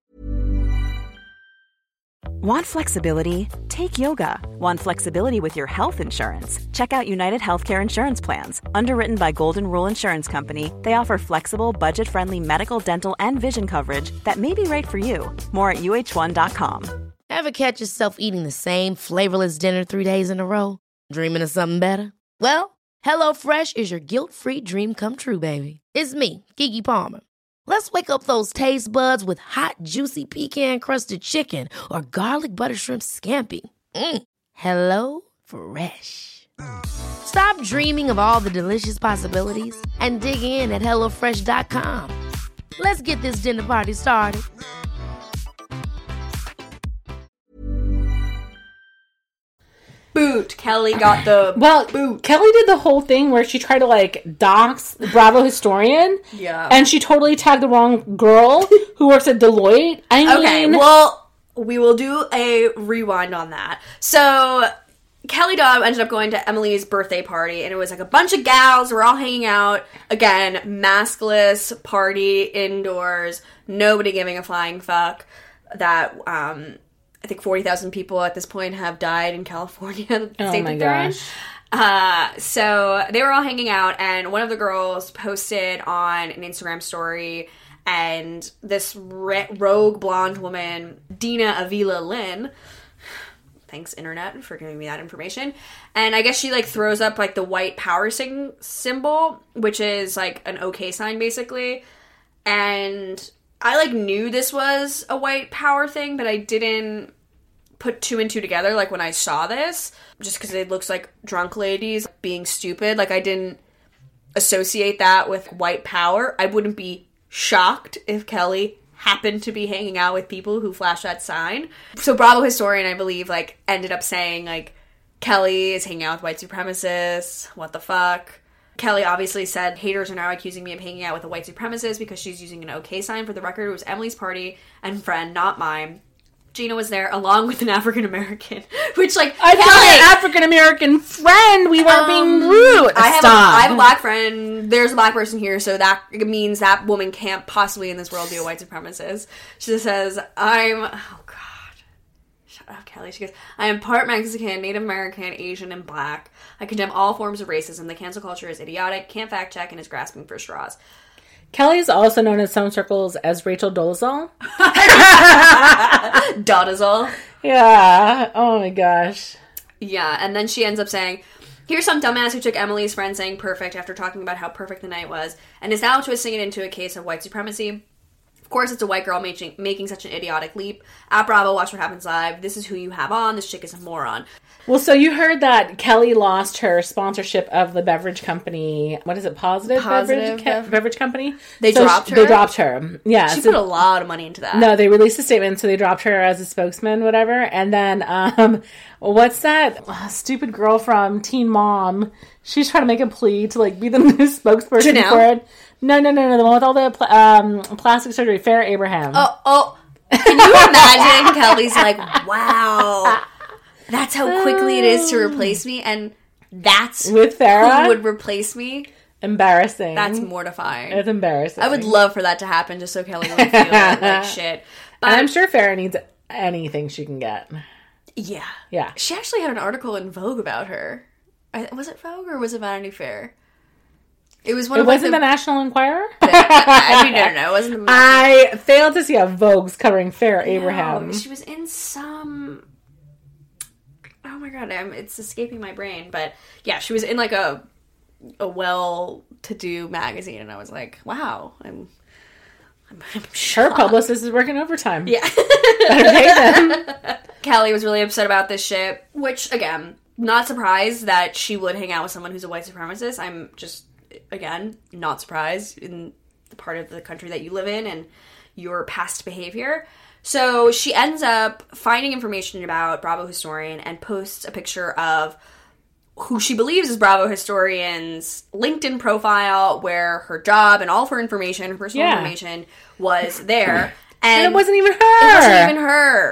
Want flexibility? Take yoga. Want flexibility with your health insurance? Check out United Healthcare Insurance Plans. Underwritten by Golden Rule Insurance Company, they offer flexible, budget-friendly medical, dental, and vision coverage that may be right for you. More at U H one dot com. Ever catch yourself eating the same flavorless dinner three days in a row? Dreaming of something better? Well, HelloFresh is your guilt-free dream come true, baby. It's me, Keke Palmer. Let's wake up those taste buds with hot, juicy pecan-crusted chicken or garlic butter shrimp scampi. Mm. Hello Fresh. Stop dreaming of all the delicious possibilities and dig in at hello fresh dot com. Let's get this dinner party started. Boot. Kelly got the Well, boot. Kelly did the whole thing where she tried to like dox the Bravo historian. Yeah. And she totally tagged the wrong girl who works at Deloitte. I mean, Okay, well, we will do a rewind on that. So, Kelly Dodd ended up going to Emily's birthday party, and it was like a bunch of gals. We're all hanging out. Again, maskless party indoors. Nobody giving a flying fuck. That, um... I think forty thousand people at this point have died in California. The Oh state my that they're in. gosh. Uh, so they were all hanging out, and one of the girls posted on an Instagram story, and this re- rogue blonde woman, Dina Avila Lynn, thanks internet for giving me that information, and I guess she like throws up like the white power sing- symbol, which is like an okay sign basically, and I, like, knew this was a white power thing, but I didn't put two and two together, like, when I saw this. Just because it looks like drunk ladies being stupid. Like, I didn't associate that with white power. I wouldn't be shocked if Kelly happened to be hanging out with people who flash that sign. So Bravo historian, I believe, like, ended up saying, like, Kelly is hanging out with white supremacists. What the fuck? Kelly obviously said, haters are now accusing me of hanging out with a white supremacist because she's using an okay sign. For the record, it was Emily's party and friend, not mine. Gina was there along with an African-American, which, like, I Kelly, got an African-American friend. We weren't um, being rude. I have, a, Stop. I have a black friend. There's a black person here, so that means that woman can't possibly in this world be a white supremacist. She just says, I'm... Oh, God. Shut up, Kelly. She goes, I am part Mexican, Native American, Asian, and black. I condemn all forms of racism. The cancel culture is idiotic, can't fact check, and is grasping for straws. Kelly is also known in some circles as Rachel Dolezal. Dolezal. Yeah. Oh my gosh. Yeah, and then she ends up saying, here's some dumbass who took Emily's friend saying perfect after talking about how perfect the night was, and is now twisting it into a case of white supremacy. Of course, it's a white girl making, making such an idiotic leap. At Bravo, watch what happens live. This is who you have on. This chick is a moron. Well, so you heard that Kelly lost her sponsorship of the beverage company. What is it? Positive, Positive beverage, Ca- beverage company? They so dropped she, her? They dropped her. Yeah. She so, put a lot of money into that. No, they released a statement, so they dropped her as a spokesman, whatever. And then, um, what's that uh, stupid girl from Teen Mom? She's trying to make a plea to, like, be the new spokesperson Janelle? for it. No, no, no, no. The one with all the pl- um, plastic surgery. Farrah Abraham. Oh, oh. Can you imagine? Kelly's like, wow. That's how quickly it is to replace me, and that's With Farrah? who would replace me. Embarrassing. That's mortifying. It's embarrassing. I would love for that to happen just so Kelly wouldn't feel like shit. But And I'm sure Farrah needs anything she can get. yeah. Yeah. She actually had an article in Vogue about her. I, was it Vogue or was it Vanity Fair? It was one It of like, wasn't the, the National Enquirer? I mean, no, no, no. It wasn't the I failed to see a Vogue's covering Farrah Abraham. No, she was in some... Oh my god, I'm, it's escaping my brain. But yeah, she was in like a a well-to-do magazine, and I was like, wow, I'm... I'm, I'm Her shocked. publicist is working overtime. Yeah. Better pay them. Kelly was really upset about this shit, which, again, not surprised that she would hang out with someone who's a white supremacist. I'm just, again, not surprised in the part of the country that you live in and your past behavior. So she ends up finding information about Bravo Historian and posts a picture of who she believes is Bravo Historian's LinkedIn profile, where her job and all of her information, her personal Yeah. information, was there. And And it wasn't even her. It wasn't even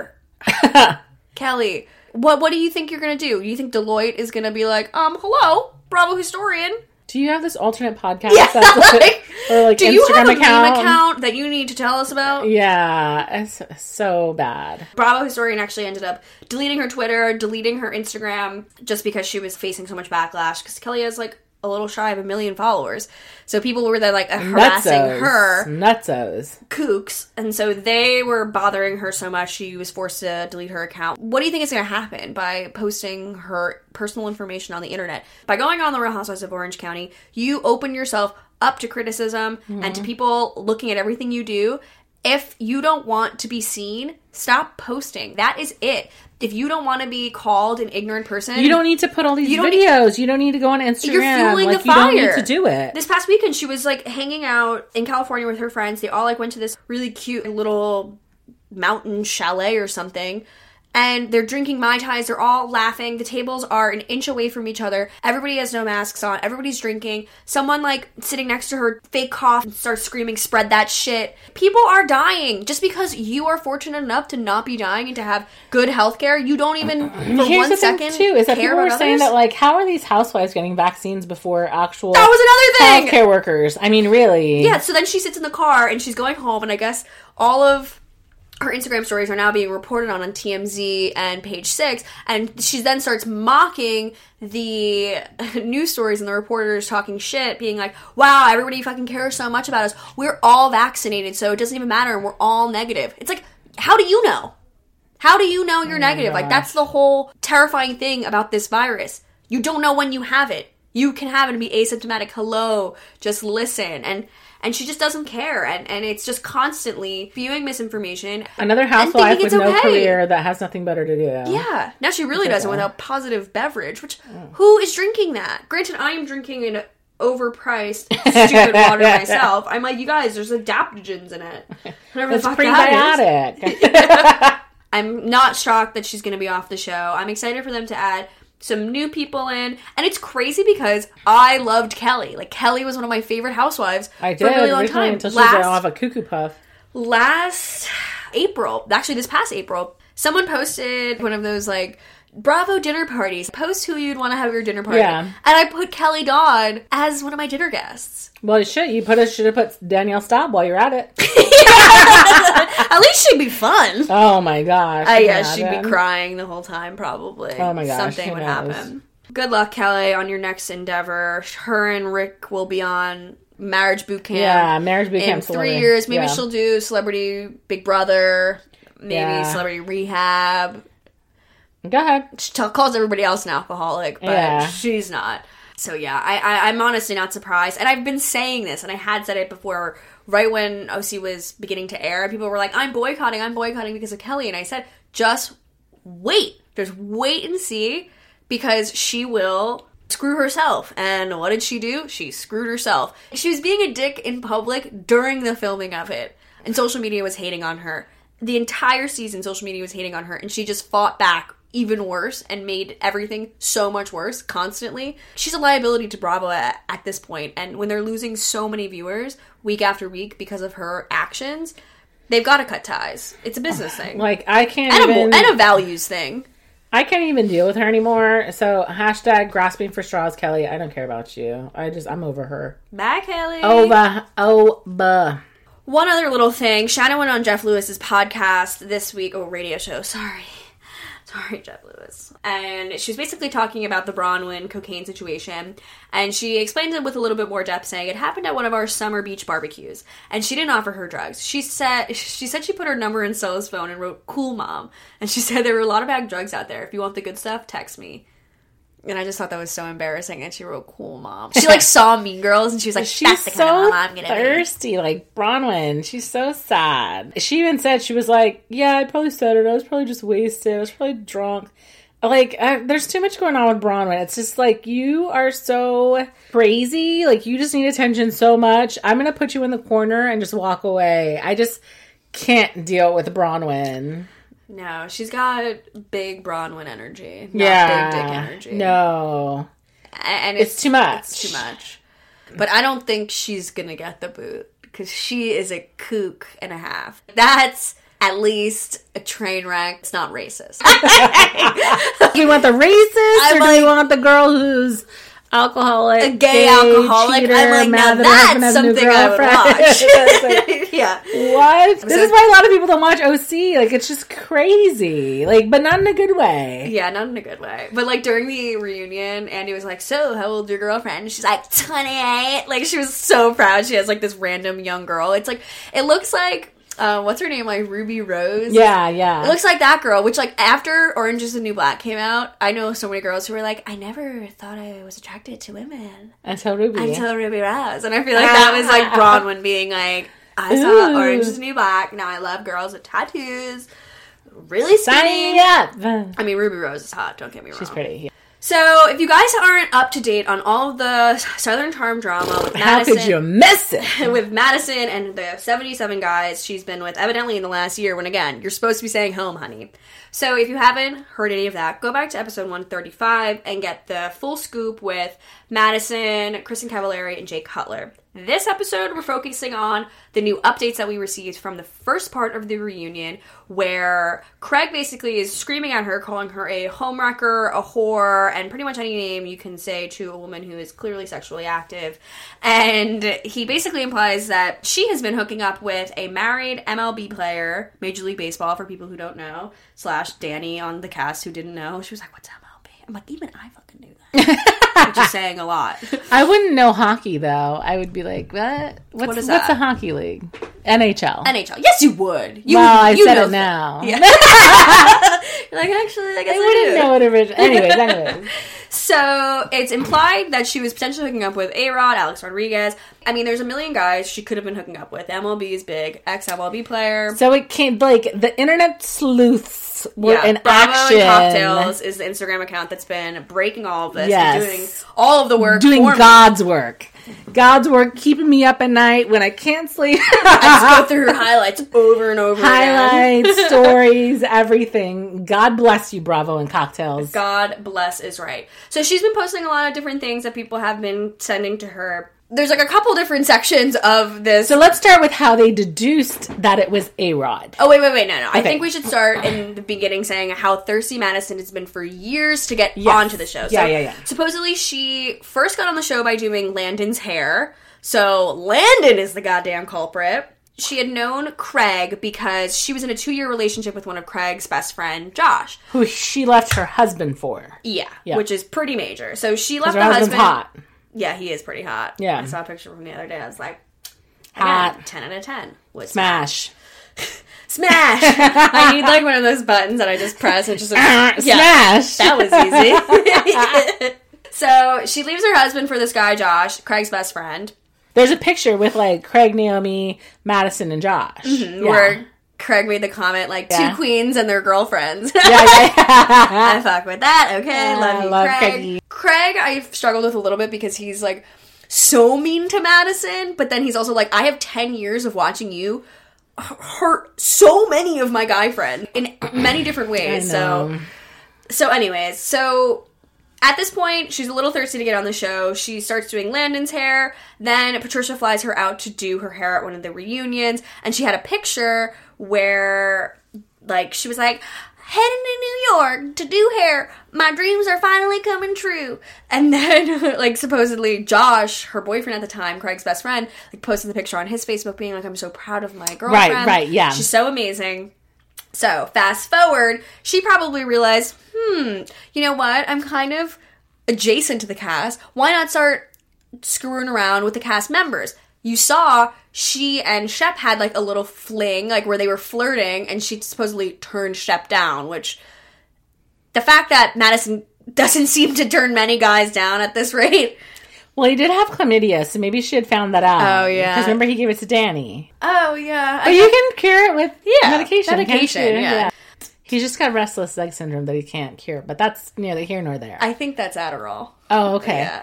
her. Kelly, what what do you think you're going to do? You think Deloitte is going to be like, um, hello, Bravo Historian? Do you have this alternate podcast? Yeah, that's like, or like do Instagram you have a account? meme account that you need to tell us about? Yeah, it's so bad. Bravo Historian actually ended up deleting her Twitter, deleting her Instagram, just because she was facing so much backlash, because Kelly has, like, a little shy of a million followers. So people were there, like, harassing Nutzos. her. Nutzos. Kooks. And so they were bothering her so much, she was forced to delete her account. What do you think is going to happen by posting her personal information on the internet? By going on the Real Housewives of Orange County, you open yourself up to criticism mm-hmm. and to people looking at everything you do. If you don't want to be seen, stop posting. That is it. If you don't want to be called an ignorant person... You don't need to put all these you don't videos. Need, you don't need to go on Instagram. You're fueling like, the fire. You don't need to do it. This past weekend, she was, like, hanging out in California with her friends. They all, like, went to this really cute little mountain chalet or something. And they're drinking Mai Tais. They're all laughing. The tables are an inch away from each other. Everybody has no masks on. Everybody's drinking. Someone, like, sitting next to her, fake cough and starts screaming, spread that shit. People are dying. Just because you are fortunate enough to not be dying and to have good health care, you don't even, for Here's one the second, thing, too, is that care people were about saying others. that, like, how are these housewives getting vaccines before actual That was another thing! healthcare workers? I mean, really. Yeah, so then she sits in the car and she's going home, and I guess all of her Instagram stories are now being reported on on T M Z and Page Six, and she then starts mocking the news stories and the reporters talking shit, being like, wow, everybody fucking cares so much about us. We're all vaccinated, so it doesn't even matter, and we're all negative. It's like, how do you know? How do you know you're oh negative? Like, that's the whole terrifying thing about this virus. You don't know when you have it. You can have it and be asymptomatic. Hello, just listen. And and she just doesn't care. And, and it's just constantly spewing misinformation. Another housewife with no career that has nothing better to do. Yeah. Now she really doesn't without positive beverage, which, mm. who is drinking that? Granted, I am drinking an overpriced stupid water myself. I'm like, you guys, there's adaptogens in it. Whatever the fuck that is. I'm not shocked that she's going to be off the show. I'm excited for them to add some new people in. And it's crazy because I loved Kelly. Like, Kelly was one of my favorite housewives I did, for a really long time. Until she last, was off a cuckoo puff. Last April, actually this past April, someone posted one of those, like, Bravo dinner parties. Post who you'd want to have your dinner party. Yeah. And I put Kelly Dodd as one of my dinner guests. Well, shit, you put a, should have put Danielle Staub while you're at it. At least she'd be fun. Oh my gosh. Uh, yeah, she'd be crying the whole time, probably. Oh my gosh. Something would knows? happen. Good luck, Kelly, on your next endeavor. Her and Rick will be on Marriage Boot Camp. Yeah, Marriage Boot Camp. In three years. Maybe yeah. she'll do Celebrity Big Brother. Maybe Yeah. Celebrity Rehab. Go ahead. She t- calls everybody else an alcoholic, but Yeah. she's not. So yeah, I, I, I'm honestly not surprised. And I've been saying this, and I had said it before, right when O C was beginning to air. People were like, I'm boycotting, I'm boycotting because of Kelly. And I said, just wait. Just wait and see, because she will screw herself. And what did she do? She screwed herself. She was being a dick in public during the filming of it. And social media was hating on her. The entire season, social media was hating on her. And she just fought back even worse and made everything so much worse constantly. She's a liability to Bravo at, at this point. And when they're losing so many viewers week after week because of her actions, they've got to cut ties. It's a business thing. Like, I can't and even... A, and a values thing. I can't even deal with her anymore. So, hashtag grasping for straws, Kelly. I don't care about you. I just, I'm over her. Bye, Kelly. Over. Over. One other little thing. Shannon went on Jeff Lewis's podcast this week. Oh, radio show. Sorry. Sorry, Jeff Lewis. And she was basically talking about the Bronwyn cocaine situation. And she explained it with a little bit more depth, saying it happened at one of our summer beach barbecues. And she didn't offer her drugs. She said she said she put her number in Stella's phone and wrote, "Cool Mom." And she said there were a lot of bad drugs out there. If you want the good stuff, text me. And I just thought that was so embarrassing. And she wrote, "Cool Mom." She like saw Mean Girls and she was like, she's that's the so kind of mom I'm gonna thirsty, be. like Bronwyn. She's so sad. She even said, she was like, yeah, I probably said it. I was probably just wasted. I was probably drunk. Like, uh, there's too much going on with Bronwyn. It's just like, you are so crazy. Like, you just need attention so much. I'm going to put you in the corner and just walk away. I just can't deal with Bronwyn. No, she's got big Bronwyn energy. Not Yeah. big dick energy. And No. it's, It's too much. It's too much. But I don't think she's going to get the boot because she is a kook and a half. That's at least a train wreck. It's not racist. Do you want the racist I'm or do like- you want the girl who's alcoholic, A gay alcoholic. cheater, I'm like, mad now that her husband that's has a new something I would girlfriend? watch. It's like, Yeah. what? This is why a lot of people don't watch O C. Like, it's just crazy. Like, but not in a good way. Yeah, not in a good way. But, like, during the reunion, Andy was like, so, how old's your girlfriend? And she's like, twenty-eight. Like, she was so proud. She has, like, this random young girl. It's like, it looks like, uh, what's her name? Like, Ruby Rose? Yeah, yeah. It looks like that girl, which, like, after Orange is the New Black came out, I know so many girls who were like, I never thought I was attracted to women Until Ruby. until Ruby Rose. And I feel like that was, like, Bronwyn being like, I saw Ooh. Orange is the New Black. Now I love girls with tattoos. Really Sign skinny. me up. I mean, Ruby Rose is hot, don't get me wrong. She's pretty. Yeah. So, if you guys aren't up to date on all of the Southern Charm drama with How Madison, could you miss it? with Madison and the seventy-seven guys she's been with, evidently in the last year, when again, you're supposed to be saying home, honey. So, if you haven't heard any of that, go back to episode one thirty-five and get the full scoop with Madison, Kristen Cavallari, and Jake Cutler. This episode, we're focusing on the new updates that we received from the first part of the reunion, where Craig basically is screaming at her, calling her a homewrecker, a whore, and pretty much any name you can say to a woman who is clearly sexually active. And he basically implies that she has been hooking up with a married M L B player, Major League Baseball, for people who don't know, slash Danny on the cast who didn't know. She was like, what's M L B? I'm like, even I fucking knew that. Which is saying a lot. I wouldn't know hockey, though. I would be like, what? What's, What is what's that? a hockey league? N H L. N H L. Yes, you would. You, well, I you said know it now. Yeah. You're like, actually, I guess I I, wouldn't do. know what original. Anyways, anyways. So, it's implied that she was potentially hooking up with A-Rod, Alex Rodriguez, I mean, there's a million guys she could have been hooking up with. M L B is big, ex-M L B player. So it came, like, the internet sleuths were yeah, in Bravo action. and Cocktails is the Instagram account that's been breaking all of this. Yes. And doing all of the work Doing for me. God's work. God's work, keeping me up at night when I can't sleep. I just go through her highlights over and over Highlights, again. stories, everything. God bless you, Bravo and Cocktails. God bless is right. So she's been posting a lot of different things that people have been sending to her. There's like a couple different sections of this. So let's start with how they deduced that it was A-Rod. Oh, wait, wait, wait, no, no. I Okay. think we should start in the beginning saying how thirsty Madison has been for years to get Yes. onto the show. Yeah, so yeah, yeah. Supposedly she first got on the show by doing Landon's hair. So Landon is the goddamn culprit. She had known Craig because she was in a two-year relationship with one of Craig's best friend, Josh. Who she left her husband for. Yeah, Yeah. which is pretty major. So she Because left her the husband's husband. hot. Yeah, he is pretty hot. Yeah. I saw a picture from the other day. I was like, Hot. again, ten out of ten. Was Smash. Smash! I need like one of those buttons that I just press and just like, yeah, Smash. that was easy. So she leaves her husband for this guy, Josh, Craig's best friend, There's a picture with, like, Craig, Naomi, Madison, and Josh. Yeah. where Craig made the comment like Yeah. two queens and their girlfriends. Yeah, yeah, yeah. I fuck with that. Okay, Yeah, love you, love Craig. Craigie. Craig, I've struggled with a little bit because he's like so mean to Madison, but then he's also like, I have ten years of watching you h- hurt so many of my guy friends in many different ways. I So, know. so anyways, so at this point, she's a little thirsty to get on the show. She starts doing Landon's hair. Then Patricia flies her out to do her hair at one of the reunions. And she had a picture where, like, she was like, heading to New York to do hair. My dreams are finally coming true. And then, like, supposedly Josh, her boyfriend at the time, Craig's best friend, like, posted the picture on his Facebook being like, I'm so proud of my girlfriend. Right, right, yeah. She's so amazing. So, fast forward, she probably realized, hmm, you know what? I'm kind of adjacent to the cast. Why not start screwing around with the cast members? You saw she and Shep had, like, a little fling, like, where they were flirting, and she supposedly turned Shep down, which the fact that Madison doesn't seem to turn many guys down at this rate. Well, he did have chlamydia, so maybe she had found that out. Oh, yeah. Because remember, he gave it to Danny. Oh, yeah. But you can cure it with Yeah, medication. medication, can't you? yeah. He's just got restless leg syndrome that he can't cure, but that's neither here nor there. I think that's Adderall. oh, okay. Yeah,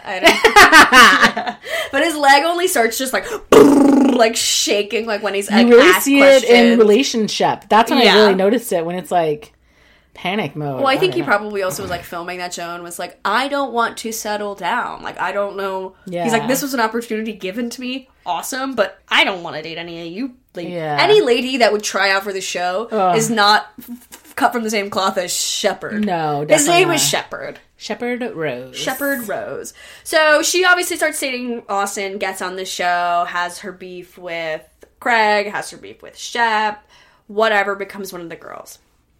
I don't. But his leg only starts just like, like shaking, like when he's like, You really asked see questions. it in relationship. That's when Yeah. I really noticed it, when it's like panic mode. Well, I think don't he know. probably also was like filming that show and was like, I don't want to settle down. Like, I don't know. Yeah. He's like, this was an opportunity given to me. Awesome. But I don't want to date any of you. Like, Yeah. any lady that would try out for the show Ugh. is not f- cut from the same cloth as Shepard. No, His definitely name not. is Shepard. Shepherd Rose. Shepard Rose. So she obviously starts dating Austin, gets on the show, has her beef with Craig, has her beef with Shep, whatever, becomes one of the girls.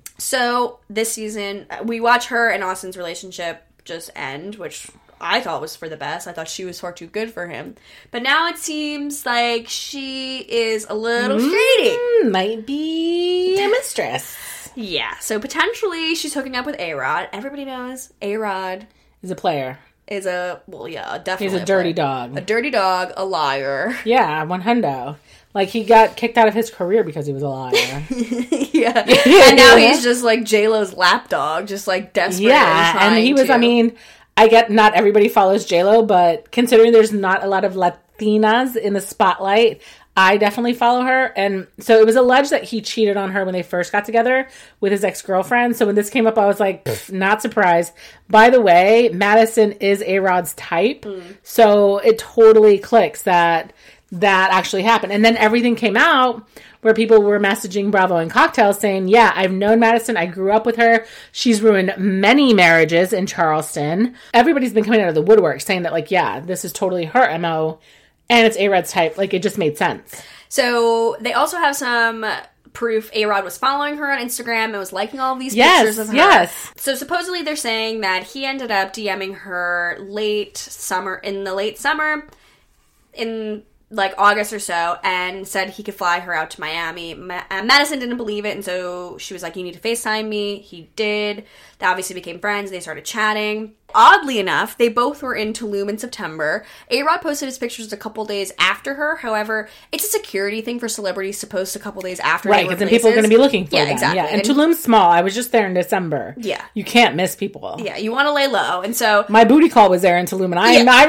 So this season, we watch her and Austin's relationship just end, which I thought was for the best. I thought she was far too good for him. But now it seems like she is a little shady. Mm, might be a mistress. Yeah, so potentially she's hooking up with A-Rod. Everybody knows A-Rod He's a player. is a, well, yeah, definitely He's a dirty player. dog. A dirty dog, a liar. Yeah, one hundo. Like, he got kicked out of his career because he was a liar. Yeah. And now he's just like J-Lo's lapdog, just like desperate. Yeah, and, and he trying was, to- I mean, I get not everybody follows J-Lo, but considering there's not a lot of Latinas in the spotlight, I definitely follow her. And so it was alleged that he cheated on her when they first got together with his ex-girlfriend. So when this came up, I was like, pff, not surprised. By the way, Madison is A-Rod's type. Mm. So it totally clicks that that actually happened. And then everything came out where people were messaging Bravo and Cocktails saying, yeah, I've known Madison. I grew up with her. She's ruined many marriages in Charleston. Everybody's been coming out of the woodwork saying that, like, yeah, this is totally her M O. And it's A-Rod's type. Like, it just made sense. So they also have some proof A-Rod was following her on Instagram and was liking all of these Yes, pictures of her. yes. So supposedly they're saying that he ended up DMing her late summer, in the late summer, in like August or so, and said he could fly her out to Miami. Ma- Madison didn't believe it, and so she was like, you need to FaceTime me. He did. They obviously became friends. They started chatting. Oddly enough, they both were in Tulum in September. A-Rod posted his pictures a couple days after her. However, it's a security thing for celebrities to post a couple days after. Right, because then people are going to be looking for yeah, them. Exactly. Yeah, and, and Tulum's small. I was just there in December. Yeah. You can't miss people. Yeah, you want to lay low. And so... My booty call was there in Tulum, and I, yeah. I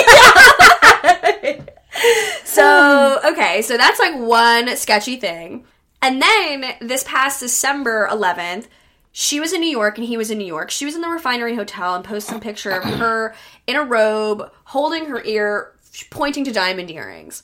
ran into him. So, okay, so that's like one sketchy thing. And then this past December eleventh, she was in New York and he was in New York. She was in the Refinery Hotel and posted some picture of her in a robe, holding her ear, pointing to diamond earrings.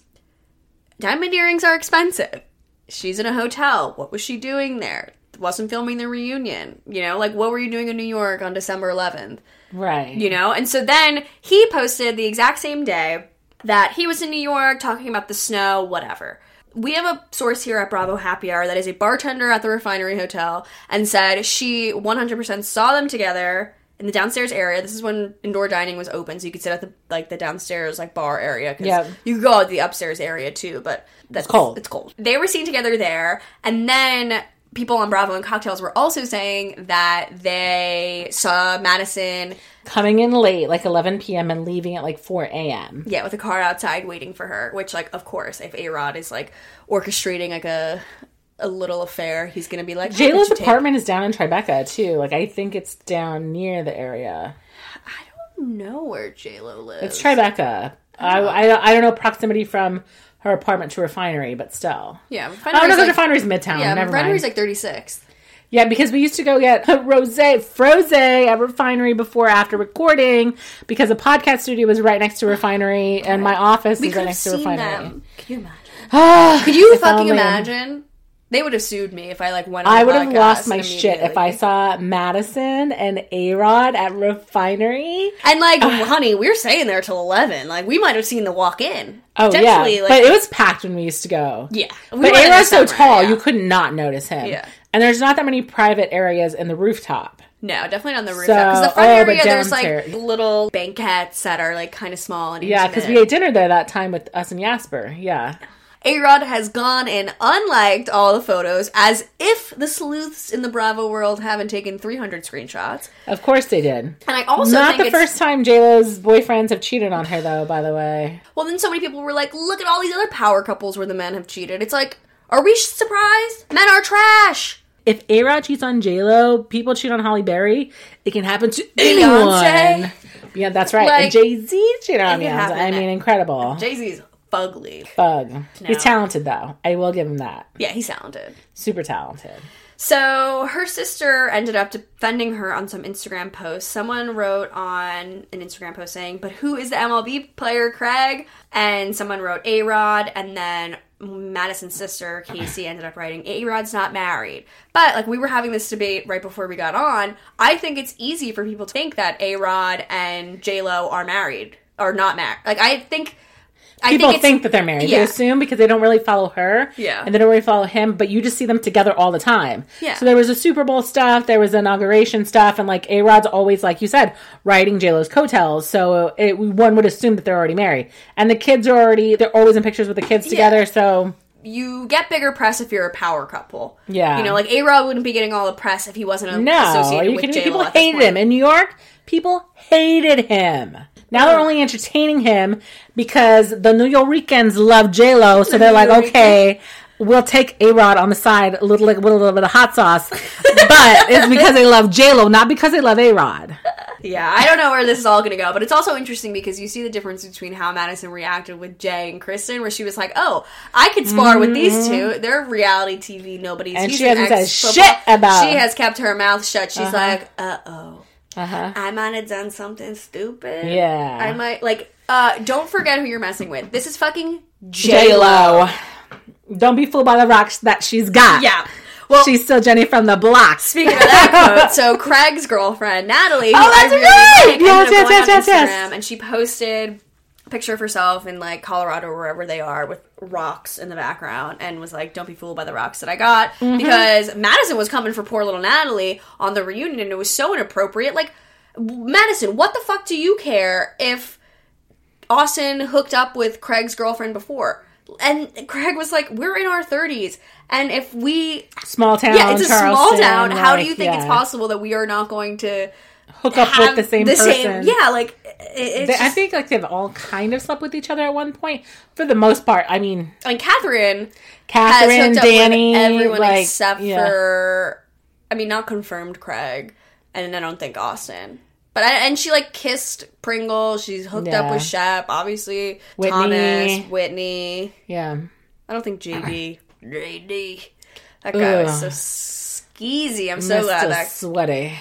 Diamond earrings are expensive. She's in a hotel. What was she doing there? Wasn't filming the reunion. You know, like, what were you doing in New York on December eleventh? Right. You know? And so then he posted the exact same day that he was in New York talking about the snow, whatever. We have a source here at Bravo Happy Hour that is a bartender at the Refinery Hotel and said she one hundred percent saw them together in the downstairs area. This is when indoor dining was open, so you could sit at the like the downstairs like bar area. Cause yep. You could go out the upstairs area too, but that's it's cold. It's cold. They were seen together there, and then people on Bravo and Cocktails were also saying that they saw Madison coming in late, like eleven p.m. and leaving at like four a.m. Yeah, with a car outside waiting for her, which, like, of course, if A-Rod is, like, orchestrating, like, a a little affair, he's gonna be like... J-Lo's apartment is down in Tribeca, too. Like, I think it's down near the area. I don't know where J-Lo lives. It's Tribeca. Oh. I, I, I don't know proximity from her apartment to Refinery, but still. Yeah, Refinery's I don't know like, the Refinery's Midtown. Yeah, Never Refinery's mind. like thirty-sixth. Yeah, because we used to go get rosé, frosé at Refinery before, after recording, because a podcast studio was right next to Refinery, and my office we was right next to Refinery. Them. Could you imagine? Could you fucking imagine? They would have sued me if I, like, went on I would have lost my shit if I saw Madison and A-Rod at Refinery. And, like, uh, honey, we were staying there till eleven. Like, we might have seen the walk-in. Oh, yeah. Like, but it was packed when we used to go. Yeah. We but A-Rod's so tall, yeah. You could not notice him. Yeah. And there's not that many private areas in the rooftop. No, definitely not on the rooftop. Because so, the front oh, area, there's, like, little banquettes that are, like, kind of small and yeah, because we ate dinner there that time with us and Jasper. Yeah. A-Rod has gone and unliked all the photos as if the sleuths in the Bravo world haven't taken three hundred screenshots. Of course they did. And I also Not think the first time J-Lo's boyfriends have cheated on her, though, by the way. Well, then so many people were like, look at all these other power couples where the men have cheated. It's like, are we surprised? Men are trash. If A-Rod cheats on J-Lo, people cheat on Halle Berry, it can happen to anyone. Beyonce. Yeah, that's right. Like, and Jay-Z cheated on Beyonce. I mean, incredible. Jay-Z's fugly. Fug. No. He's talented, though. I will give him that. Yeah, he's talented. Super talented. So her sister ended up defending her on some Instagram posts. Someone wrote on an Instagram post saying, but who is the M L B player, Craig? And someone wrote A-Rod, and then Madison's sister, Casey, ended up writing, A-Rod's not married. But, like, we were having this debate right before we got on. I think it's easy for people to think that A-Rod and J-Lo are married, or not married. Like, I think... People I think, think that they're married. Yeah. They assume because they don't really follow her. Yeah. And they don't really follow him, but you just see them together all the time. Yeah. So there was a Super Bowl stuff, there was inauguration stuff, and like A-Rod's always, like you said, riding J-Lo's coattails. So it, one would assume that they're already married. And the kids are already, they're always in pictures with the kids together, yeah. So... You get bigger press if you're a power couple. Yeah. You know, like A-Rod wouldn't be getting all the press if he wasn't a, no, associated you with can, J-Lo. People hated him. In New York, people hated him. Now they're only entertaining him because the New Yorkers love J-Lo, so they're like, okay, we'll take A-Rod on the side, a little, like, with a little bit of hot sauce, but it's because they love J-Lo, not because they love A-Rod. Yeah, I don't know where this is all going to go, but it's also interesting because you see the difference between how Madison reacted with Jay and Kristen, where she was like, oh, I could spar mm-hmm. with these two. They're reality T V, nobody's... And He's she hasn't an said shit about... She has kept her mouth shut. She's uh-huh. like, uh-oh. Uh-huh. I might have done something stupid. Yeah. I might, like, uh, don't forget who you're messing with. This is fucking J-Lo. Don't be fooled by the rocks that she's got. Yeah. Well, she's still Jenny from the block. Speaking of that quote, so Craig's girlfriend, Natalie, who oh, that's I really right! like, Yes, ended up yes, going yes, on yes, Instagram, yes. and she posted a picture of herself in, like, Colorado or wherever they are with rocks in the background and was like, don't be fooled by the rocks that I got. Mm-hmm. Because Madison was coming for poor little Natalie on the reunion, and it was so inappropriate. Like, Madison, what the fuck do you care if Austin hooked up with Craig's girlfriend before. And Craig was like, we're in our thirties. And if we... Small town, Yeah, it's a Charleston, small town. like, How do you think yeah. it's possible that we are not going to... Hook up with the same the person. Same, yeah, like... It, it's they, just, I think like they've all kind of slept with each other at one point. For the most part, I mean... And Catherine... Catherine, has hooked up Danny... with everyone like, except yeah. for... I mean, not confirmed Craig. And I don't think Austin. But I, and she, like, kissed Pringle. She's hooked Yeah. up with Shep. Obviously, Whitney. Thomas, Whitney. Yeah. I don't think J D. J D. That guy was so skeezy. I'm so glad that... sweaty.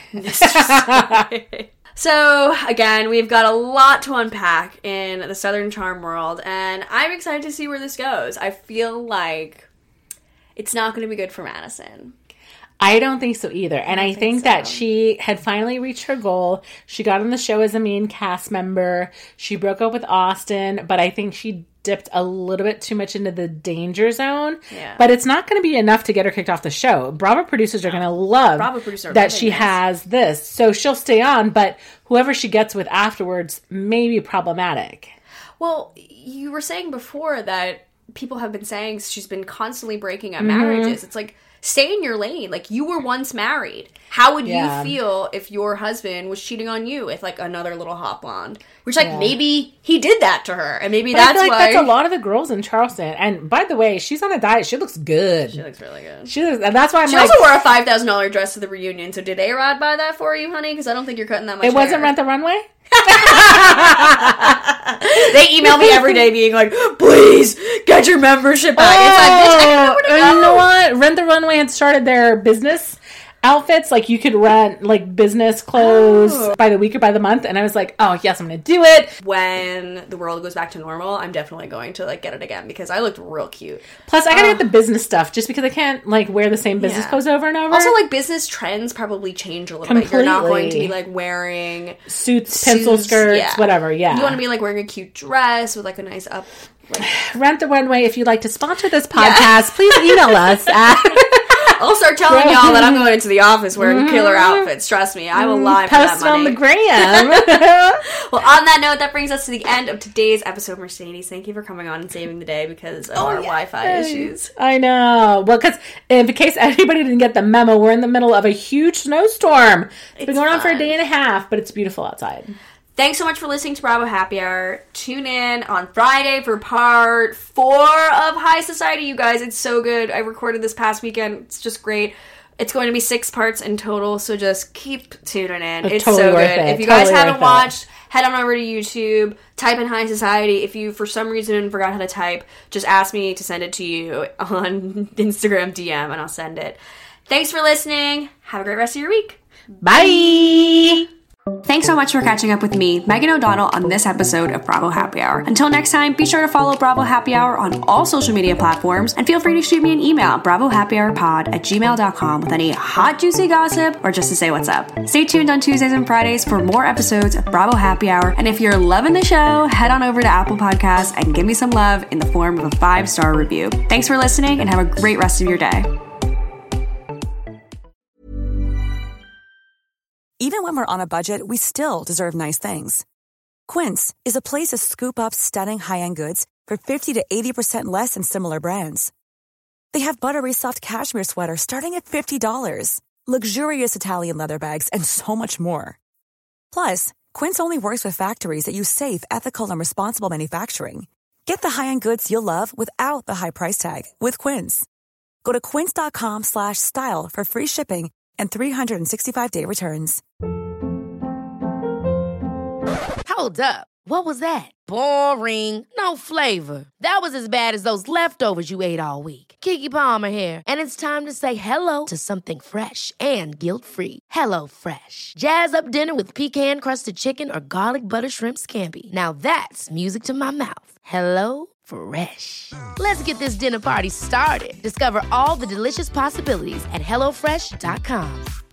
So, again, we've got a lot to unpack in the Southern Charm world. And I'm excited to see where this goes. I feel like it's not going to be good for Madison. I don't think so either. And I, I think, think so. that she had finally reached her goal. She got on the show as a main cast member. She broke up with Austin, but I think she dipped a little bit too much into the danger zone. Yeah. But it's not going to be enough to get her kicked off the show. Bravo producers are going to love Bravo producer that she this. has this. So she'll stay on, but whoever she gets with afterwards may be problematic. Well, you were saying before that people have been saying she's been constantly breaking up mm-hmm. marriages. It's like, stay in your lane. Like, you were once married. How would yeah. you feel if your husband was cheating on you with, like, another little hot blonde? Which, like, yeah. maybe he did that to her. And maybe but that's I feel like why... that's a lot of the girls in Charleston. And, by the way, she's on a diet. She looks good. She looks really good. She looks... And that's why I'm she like... She also wore a five thousand dollars dress to the reunion. So did A-Rod buy that for you, honey? Because I don't think you're cutting that much It wasn't hair. Rent the Runway? They email me every day being like, please get your membership back. Oh, it's like, bitch, I don't know where to go. You know what? Rent the Runway had started their business outfits. Like, you could rent like business clothes oh. by the week or by the month. And I was like, oh yes, I'm gonna do it. When the world goes back to normal, I'm definitely going to like get it again because I looked real cute. Plus, I gotta uh, get the business stuff just because I can't like wear the same business yeah. clothes over and over. Also, like, business trends probably change a little Completely. bit. You're not going to be like wearing suits, suits pencil skirts, yeah. whatever. Yeah, you want to be like wearing a cute dress with like a nice up. Like... Rent the Runway. If you'd like to sponsor this podcast, yeah. please email us at. I'll start telling y'all that I'm going into the office wearing mm-hmm. killer outfits. Trust me, I will lie for Post that money. on the gram. Well, on that note, that brings us to the end of today's episode. Mercedes, thank you for coming on and saving the day because of oh, our yes. Wi-Fi issues. I know. Well, because in case anybody didn't get the memo, we're in the middle of a huge snowstorm. It's, it's been going fun. on for a day and a half, but it's beautiful outside. Thanks so much for listening to Bravo Happy Hour. Tune in on Friday for part four of High Society, you guys. It's so good. I recorded this past weekend. It's just great. It's going to be six parts in total, so just keep tuning in. It's, it's totally so good. It. If you totally guys haven't watched, head on over to YouTube, type in High Society. If you, for some reason, forgot how to type, just ask me to send it to you on Instagram D M, and I'll send it. Thanks for listening. Have a great rest of your week. Bye! Thanks so much for catching up with me, Megan O'Donnell, on this episode of Bravo Happy Hour. Until next time, be sure to follow Bravo Happy Hour on all social media platforms, and feel free to shoot me an email, bravo happy hour pod at gmail dot com, with any hot, juicy gossip or just to say what's up. Stay tuned on Tuesdays and Fridays for more episodes of Bravo Happy Hour, and if you're loving the show, head on over to Apple Podcasts and give me some love in the form of a five-star review. Thanks for listening, and have a great rest of your day. Even when we're on a budget, we still deserve nice things. Quince is a place to scoop up stunning high-end goods for fifty to eighty percent less than similar brands. They have buttery soft cashmere sweaters starting at fifty dollars, luxurious Italian leather bags, and so much more. Plus, Quince only works with factories that use safe, ethical, and responsible manufacturing. Get the high-end goods you'll love without the high price tag with Quince. Go to quince dot com slash style for free shipping and three sixty-five day returns. Hold up. What was that? Boring. No flavor. That was as bad as those leftovers you ate all week. Keke Palmer here, and it's time to say hello to something fresh and guilt-free. Hello Fresh. Jazz up dinner with pecan-crusted chicken or garlic butter shrimp scampi. Now that's music to my mouth. Hello Fresh. Let's get this dinner party started. Discover all the delicious possibilities at hello fresh dot com.